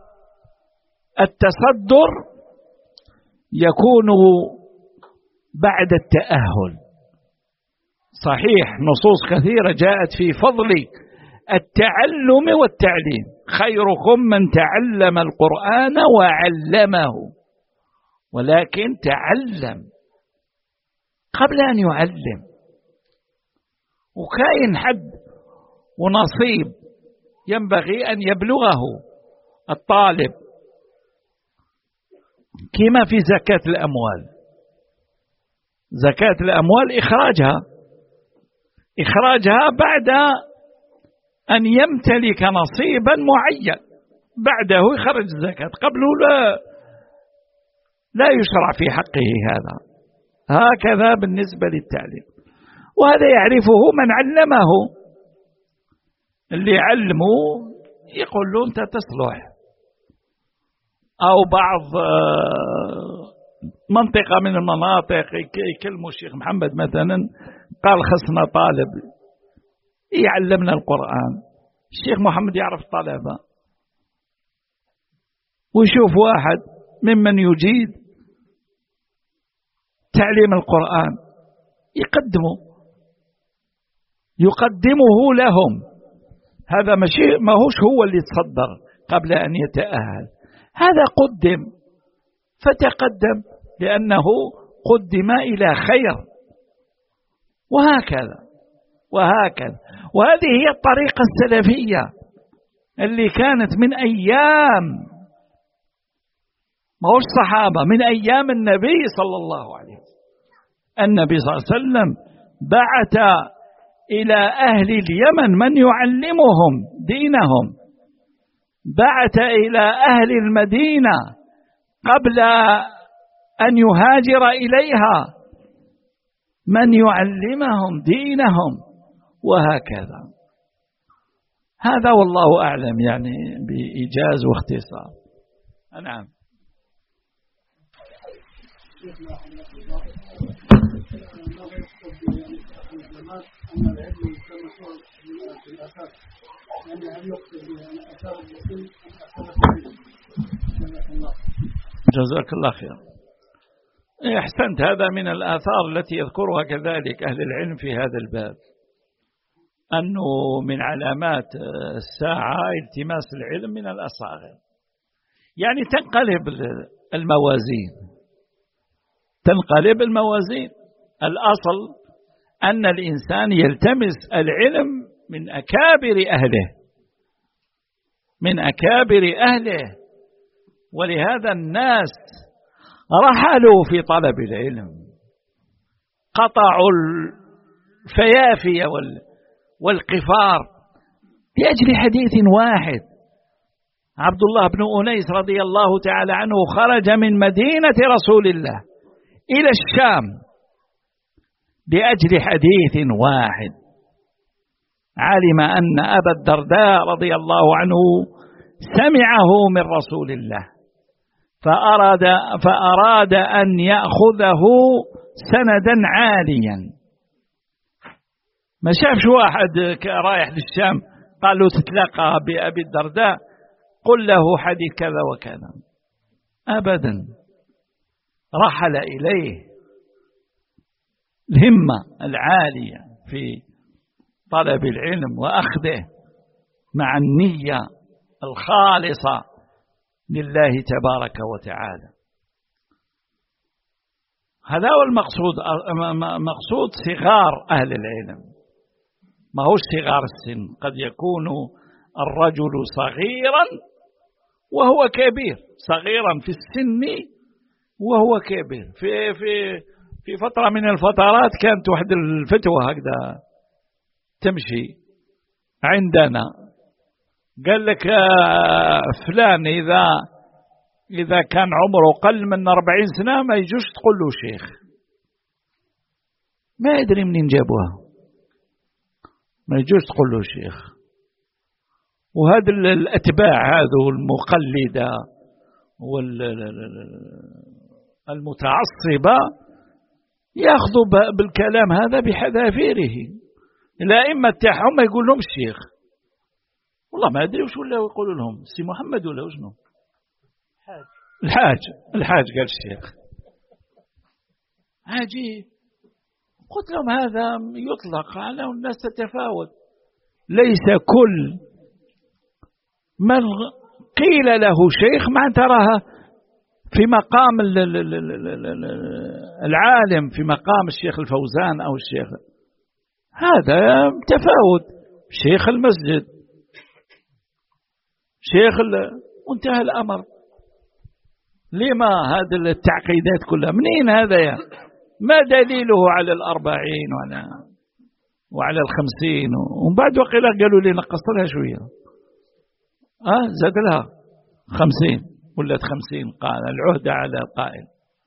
يكون بعد التأهل. صحيح نصوص كثيرة جاءت في فضل التعلم والتعليم، خيركم من تعلم القرآن وعلمه، ولكن تعلم قبل أن يعلم. وكاين حد ونصيب ينبغي أن يبلغه الطالب، كما في زكاة الأموال. زكاة الأموال إخراجها بعد أن يمتلك نصيبا معين، بعده يخرج الزكاة، قبله لا يشرع في حقه هذا. هكذا بالنسبة للتعليم، وهذا يعرفه من علمه. اللي علمه يقول له أنت تصلح، أو بعض منطقة من المناطق يكلموا الشيخ محمد مثلا، قال خصنا طالب يعلمنا القرآن. الشيخ محمد يعرف الطلبة ويشوف واحد ممن يجيد تعليم القرآن يقدمه لهم. هذا ما هوش هو اللي تصدر قبل أن يتأهل، هذا قدم فتقدم لأنه قدم إلى خير، وهكذا. وهذه هي الطريقة السلفية اللي كانت من أيام، ما هو الصحابة، من أيام النبي صلى الله عليه وسلم. النبي صلى الله عليه وسلم بعث إلى أهل اليمن من يعلمهم دينهم، بعث إلى أهل المدينة قبل أن يهاجر إليها من يعلمهم دينهم، وهكذا. هذا والله أعلم يعني بإيجاز واختصار. نعم. جزاك الله خير. أحسنت، هذا من الآثار التي يذكرها كذلك أهل العلم في هذا الباب، أنه من علامات الساعة التماس العلم من الأصاغر. يعني تنقلب الموازين. الأصل أن الإنسان يلتمس العلم من أكابر أهله، ولهذا الناس رحلوا في طلب العلم، قطعوا الفيافي والقفار لأجل حديث واحد. عبد الله بن أنيس رضي الله تعالى عنه خرج من مدينة رسول الله إلى الشام لأجل حديث واحد، علم أن أبا الدرداء رضي الله عنه سمعه من رسول الله، فأراد أن يأخذه سندا عاليا. ما شافش واحد رايح للشام قال له تتلاقى بأبي الدرداء قل له حديث كذا وكذا، أبدا. رحل إليه الهمة العالية في طلب العلم وأخذه مع النية الخالصة لله تبارك وتعالى. هذا هو المقصود، مقصود صغار أهل العلم، ما هو صغار السن. قد يكون الرجل صغيرا وهو كبير، صغيرا في السن وهو كبير. في فترة من الفترات كانت واحد الفتوى هكذا تمشي عندنا، قال لك فلان إذا كان عمره قل من 40 سنة ما يجوش تقول له شيخ. ما يدري منين جابوها، ما يجوش تقول له شيخ. وهذا الأتباع هذو المقلدة والمتعصبة يأخذوا بالكلام هذا بحذافيره. الأئمة تاعهم ما يقول لهم الشيخ، والله ما أدري وش ولا يقولوا لهم سي محمد ولا وشنو، الحاج قال الشيخ. عجيب. قلت لهم هذا يطلق على الناس تتفاوت، ليس كل من قيل له شيخ ما تراها في مقام العالم، في مقام الشيخ الفوزان أو الشيخ، هذا تفاوت. شيخ المسجد، وانتهى الأمر. لما هذه التعقيدات كلها منين هذا يا؟ ما دليله على 40 وعلى 50 ومن بعد وقيل قالوا لي نقص لها شوية، زاد لها 50 ولت 50. قال العهدة على القائل.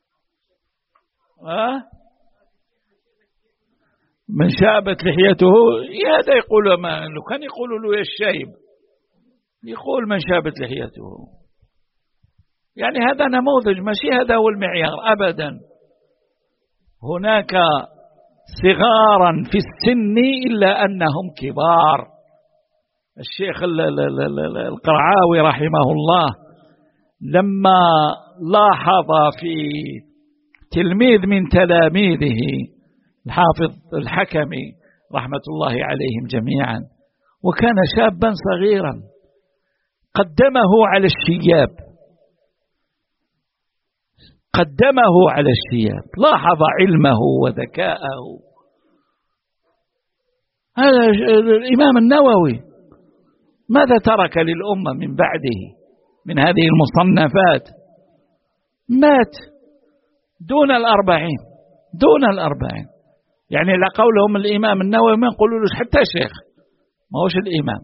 من شابت لحيته، هذا يقول ما لو كان يقولوا له يا الشايب، يقول من شابت لحيته. يعني هذا نموذج، ماشي هذا هو المعيار أبدا. هناك صغارا في السن إلا أنهم كبار. الشيخ القرعاوي رحمه الله لما لاحظ في تلميذ من تلاميذه الحافظ الحكمي رحمة الله عليهم جميعا، وكان شابا صغيرا، قدمه على الشياب، قدمه على الشياب، لاحظ علمه وذكاءه. هذا الإمام النووي ماذا ترك للأمة من بعده من هذه المصنفات؟ مات دون 40، دون 40. يعني لا قولهم الإمام النووي ما يقولولوش حتى شيخ، ما هوش الإمام.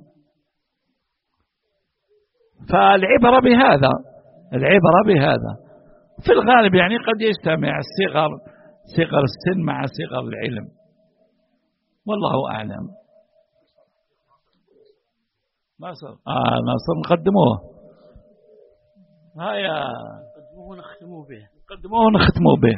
فالعبرة بهذا، العبرة بهذا. في الغالب يعني قد يجتمع صغر السن مع صغر العلم، والله أعلم. ناصر نقدموه، هيا
قدموه ونختموا به،
قدموه ونختموا به.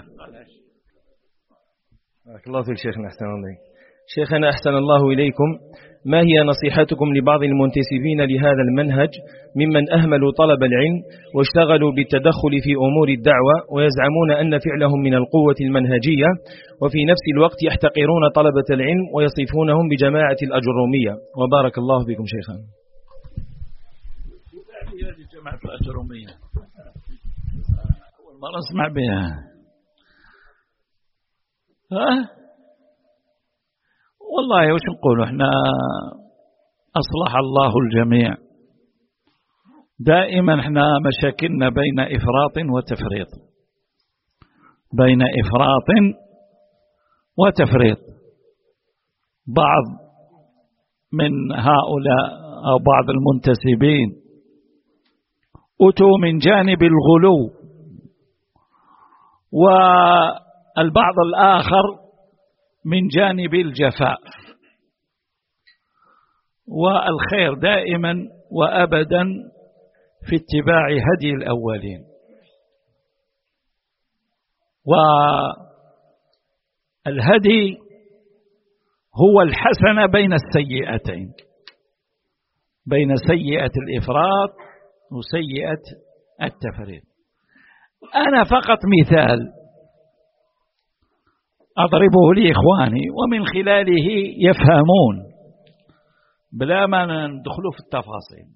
بارك الله فيك شيخنا، أحسن الله. شيخنا أحسن الله إليكم، ما هي نصيحتكم لبعض المنتسبين لهذا المنهج ممن أهملوا طلب العلم واشتغلوا بالتدخل في أمور الدعوة ويزعمون أن فعلهم من القوة المنهجية، وفي نفس الوقت يحتقرون طلبة العلم ويصفونهم بجماعة الأجرومية؟ وبارك الله بكم شيخنا.
جماعة الأجرومية أول مرة أسمع بها. والله وش نقول، احنا أصلح الله الجميع. دائما احنا مشاكلنا بين إفراط وتفريط، بين إفراط وتفريط. بعض من هؤلاء أو بعض المنتسبين أتوا من جانب الغلو، والبعض الآخر من جانب الجفاء. والخير دائما وأبدا في اتباع هدي الأولين. والهدي هو الحسنة بين السيئتين، بين سيئة الإفراط وسيئة التفريط. أنا فقط مثال أضربه لإخواني ومن خلاله يفهمون بلا ما ندخلوا في التفاصيل.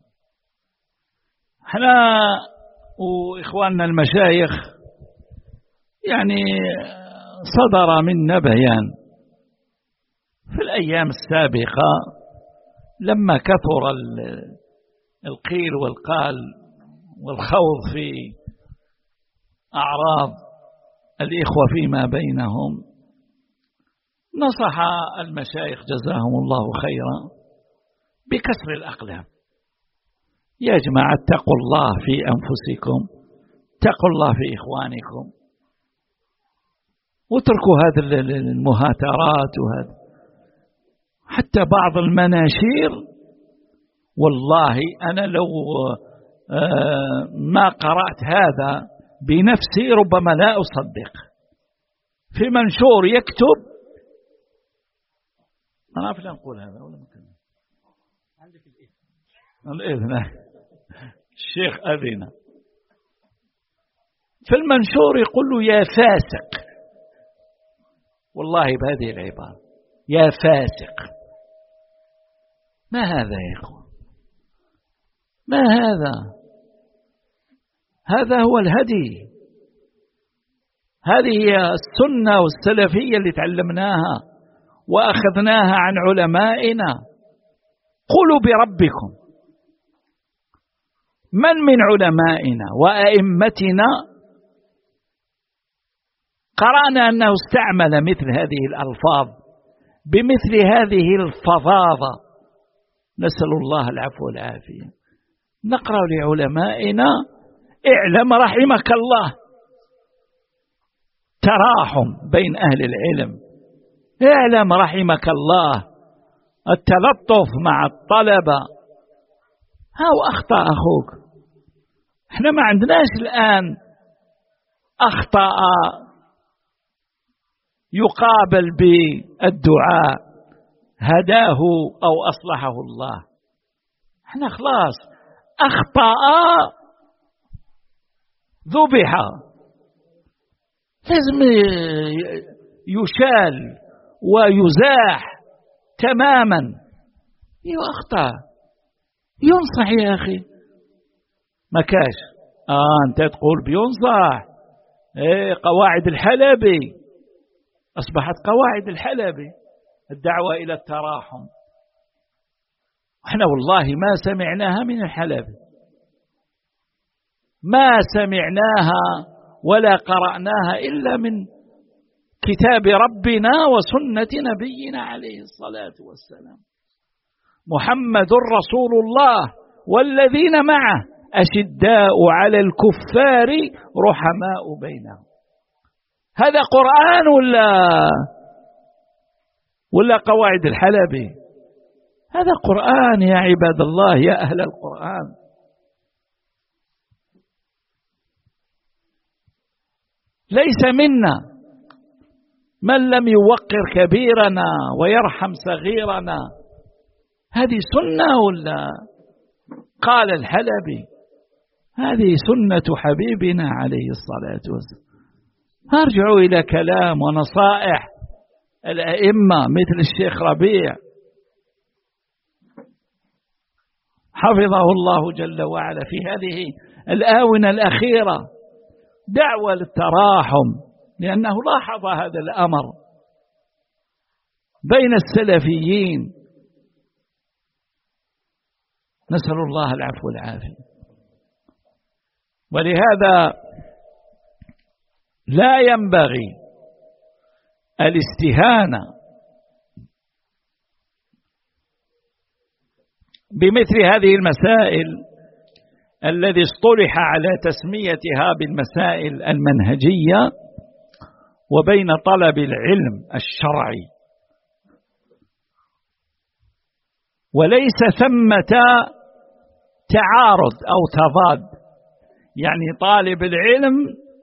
احنا وإخواننا المشايخ يعني صدر منا بيان في الأيام السابقة لما كثر القيل والقال والخوض في أعراض الإخوة فيما بينهم. نصح المشايخ جزاهم الله خيرا بكسر الأقلام. يا جماعة اتقوا الله في أنفسكم، اتقوا الله في إخوانكم، واتركوا هذه المهاترات وهذا. حتى بعض المناشير والله أنا لو ما قرأت هذا بنفسي ربما لا أصدق. في منشور يكتب، أنا أعرف لا نقول هذا ولا ممكن. عندك الإذن الشيخ أذن في المنشور يقول له يا فاسق، والله بهذه العبارة يا فاسق. ما هذا يا إخوة؟ ما هذا؟ هذا هو الهدي، هذه هي السنة والسلفية اللي تعلمناها وأخذناها عن علمائنا. قولوا بربكم. من علمائنا وأئمتنا قرأنا أنه استعمل مثل هذه الألفاظ بمثل هذه الفظاظة، نسأل الله العفو والعافية. نقرأ لعلمائنا اعلم رحمك الله، تراحم بين أهل العلم، اعلم رحمك الله، التلطف مع الطلبة. هاو أخطأ أخوك، احنا ما عندناش الآن أخطأ يقابل بالدعاء هداه أو أصلحه الله. احنا خلاص أخطأ ذبح، لازم يشال ويزاح تماما. أخطأ ينصح يا أخي، ما كاش أنت تقول بينصح. قواعد الحلبي أصبحت قواعد الحلبي الدعوة إلى التراحم، احنا والله ما سمعناها من الحلبي، ما سمعناها ولا قرأناها إلا من كتاب ربنا وسنة نبينا عليه الصلاة والسلام. محمد رسول الله والذين معه أشداء على الكفار رحماء بينهم. هذا قرآن ولا قواعد الحلبي؟ هذا قرآن يا عباد الله، يا أهل القرآن. ليس منا من لم يوقر كبيرنا ويرحم صغيرنا. هذه سنة ولا؟ قال الحلبي هذه سنة حبيبنا عليه الصلاة والسلام. ارجعوا إلى كلام ونصائح الأئمة مثل الشيخ ربيع حفظه الله جل وعلا في هذه الآونة الأخيرة دعوة للتراحم، لأنه لاحظ هذا الأمر بين السلفيين. نسأل الله العفو والعافية. ولهذا لا ينبغي الاستهانة بمثل هذه المسائل الذي اصطلح على تسميتها بالمسائل المنهجية وبين طلب العلم الشرعي، وليس ثمة تعارض أو تضاد. يعني طالب العلم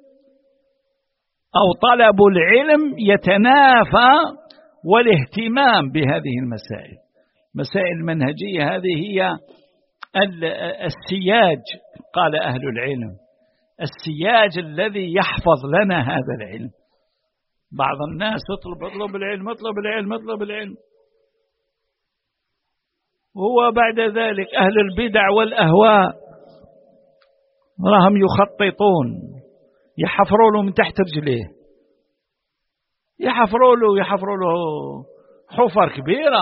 أو طلب العلم يتنافى والاهتمام بهذه المسائل. مسائل المنهجية هذه هي السياج، قال أهل العلم، السياج الذي يحفظ لنا هذا العلم. بعض الناس اطلب العلم اطلب العلم اطلب العلم، وهو بعد ذلك أهل البدع والأهواء راهم يخططون، يحفروا له من تحت رجليه، يحفروا له حفر كبيرة،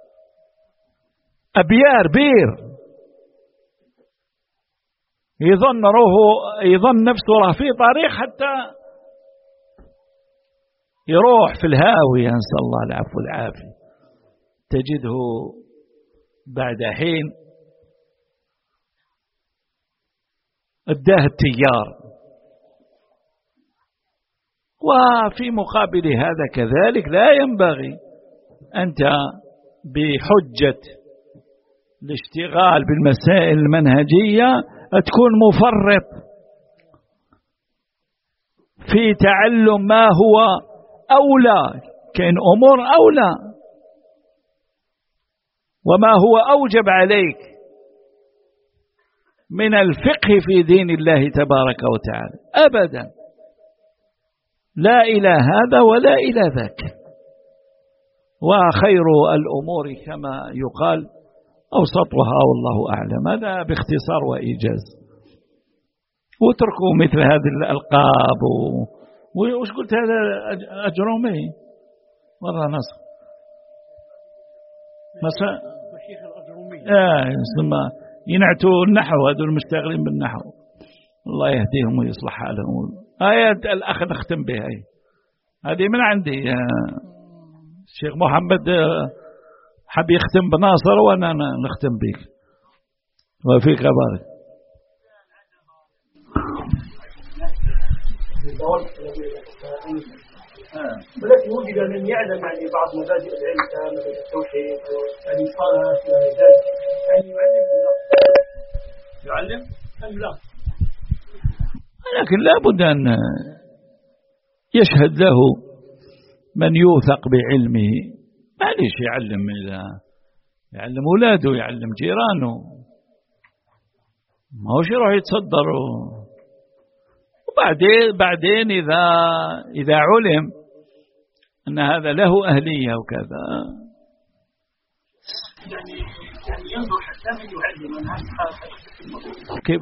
أبيار بير، يظن نفسه راه في طريق حتى يروح في الهاوية، نسأل الله العفو والعافية. تجده بعد حين اداه التيار. وفي مقابل هذا كذلك لا ينبغي أنت بحجة الاشتغال بالمسائل المنهجية تكون مفرط في تعلم ما هو أولى. كاين أمور أولى وما هو أوجب عليك من الفقه في دين الله تبارك وتعالى أبدا، لا إلى هذا ولا إلى ذاك. وخير الأمور كما يقال أوسطها والله أعلم. هذا باختصار وإيجاز. واتركوا مثل هذه الألقاب وش قلت هذا أجرومي مرة نصر مساء ينعتوا النحو، هذول المشتغلين بالنحو، الله يهديهم ويصلح حالهم. آيات الأخ نختم بها، هذه من عندي. الشيخ محمد حب يختم بناصر وأنا نختم بك وفيك بارك.
ولكن وجد من يعلم يعني بعض مبادئ العلم كمثل التوحيد يعني صالح في العبادات، يعني يعلم أم لا؟
لكن لا بد أن يشهد له من يوثق بعلمه. معليش يعلم، إذا يعلم أولاده يعلم جيرانه، ما هوش يروح يتصدر. وبعدين إذا علم أن هذا له أهلية وكذا،
يعني ينظر حتى من يعلم الناس
كيف؟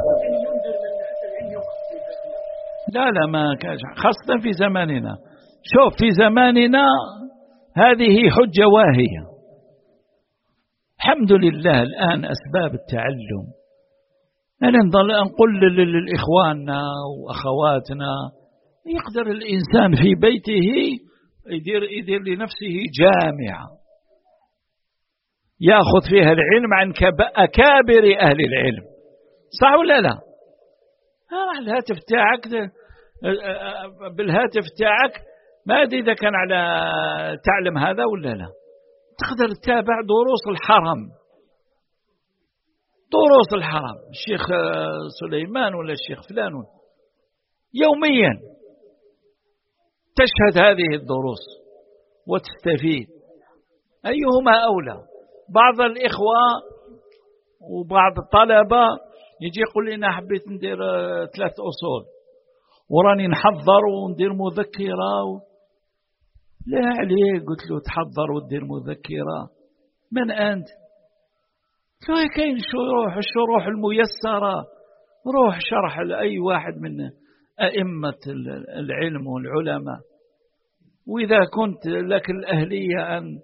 لا ما كان، خاصة في زماننا. شوف في زماننا هذه حجة واهية. الحمد لله الآن أسباب التعلم، أنا نقول لإخواننا وأخواتنا يقدر الإنسان في بيته يدير لنفسه جامعة يأخذ فيها العلم عن أكابر أهل العلم، صح ولا لا؟ الهاتف تاعك، بالهاتف تاعك ما أدري إذا كان على تعلم هذا ولا لا، تقدر تتابع دروس الحرم، دروس الحرم الشيخ سليمان ولا الشيخ فلان يوميا، تشهد هذه الدروس وتستفيد. أيهما أولى؟ بعض الإخوة وبعض الطلبة يجي يقول لنا حبيت ندير 3 أصول وراني نحضر وندير مذكرة لا عليك، قلت له تحضر وتدير مذكرة، من أنت؟ كاين الشروح الميسرة، روح شرح لأي واحد من أئمة العلم والعلماء. وإذا كنت لك الأهلية أن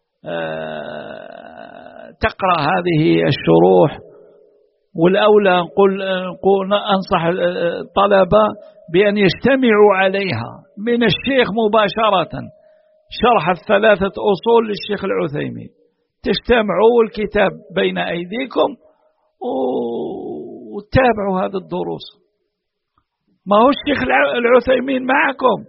تقرأ هذه الشروح، والأولى أنصح الطلبة بأن يجتمعوا عليها من الشيخ مباشرة، شرح 3 أصول للشيخ العثيمين، تجتمعوا الكتاب بين أيديكم وتتابعوا هذه الدروس. ما هو الشيخ العثيمين معكم؟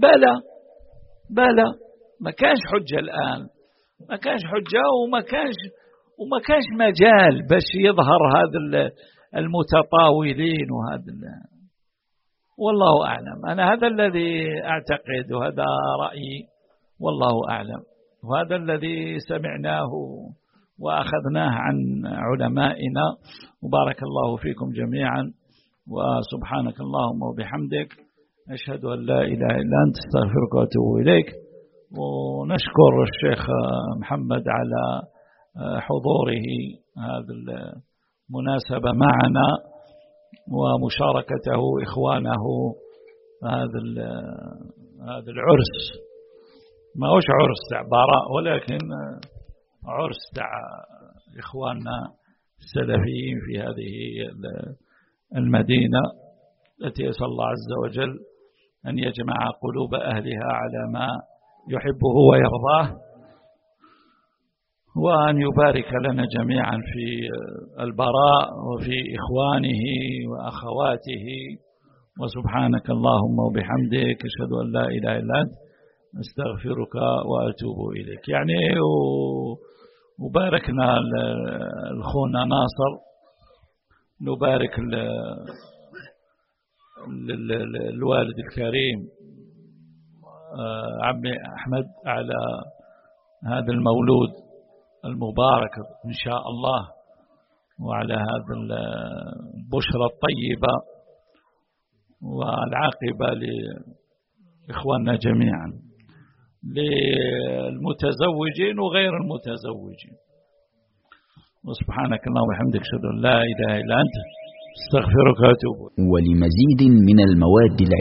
بلى ما كانش حجة الآن، ما كانش حجة وما كانش مجال باش يظهر هذا المتطاولين والله أعلم. أنا هذا الذي أعتقد وهذا رأيي والله أعلم، وهذا الذي سمعناه وأخذناه عن علمائنا. وبارك الله فيكم جميعا، وسبحانك اللهم وبحمدك، أشهد أن لا إله إلا أنت، استغفرك وأتوب إليك. ونشكر الشيخ محمد على حضوره هذه المناسبة معنا ومشاركته إخوانه هذا العرس. ما هوش عرس تاع براء، ولكن عرس تاع إخواننا السلفيين في هذه المدينة التي أسأل الله عز وجل أن يجمع قلوب أهلها على ما يحبه ويرضاه، وأن يبارك لنا جميعا في البراء وفي إخوانه وأخواته. وسبحانك اللهم وبحمدك، أشهد أن لا إله إلا أنت، استغفرك وأتوب إليك. يعني وباركنا الأخونا ناصر، نبارك الوالد الكريم عمي أحمد على هذا المولود المبارك إن شاء الله، وعلى هذا البشرى الطيبة والعاقبة لإخواننا جميعا، للمتزوجين وغير المتزوجين. وسبحانك اللهم وبحمدك، أشهد أن لا إله إلا أنت، استغفرك وأتوب إليك.
ولمزيد من المواد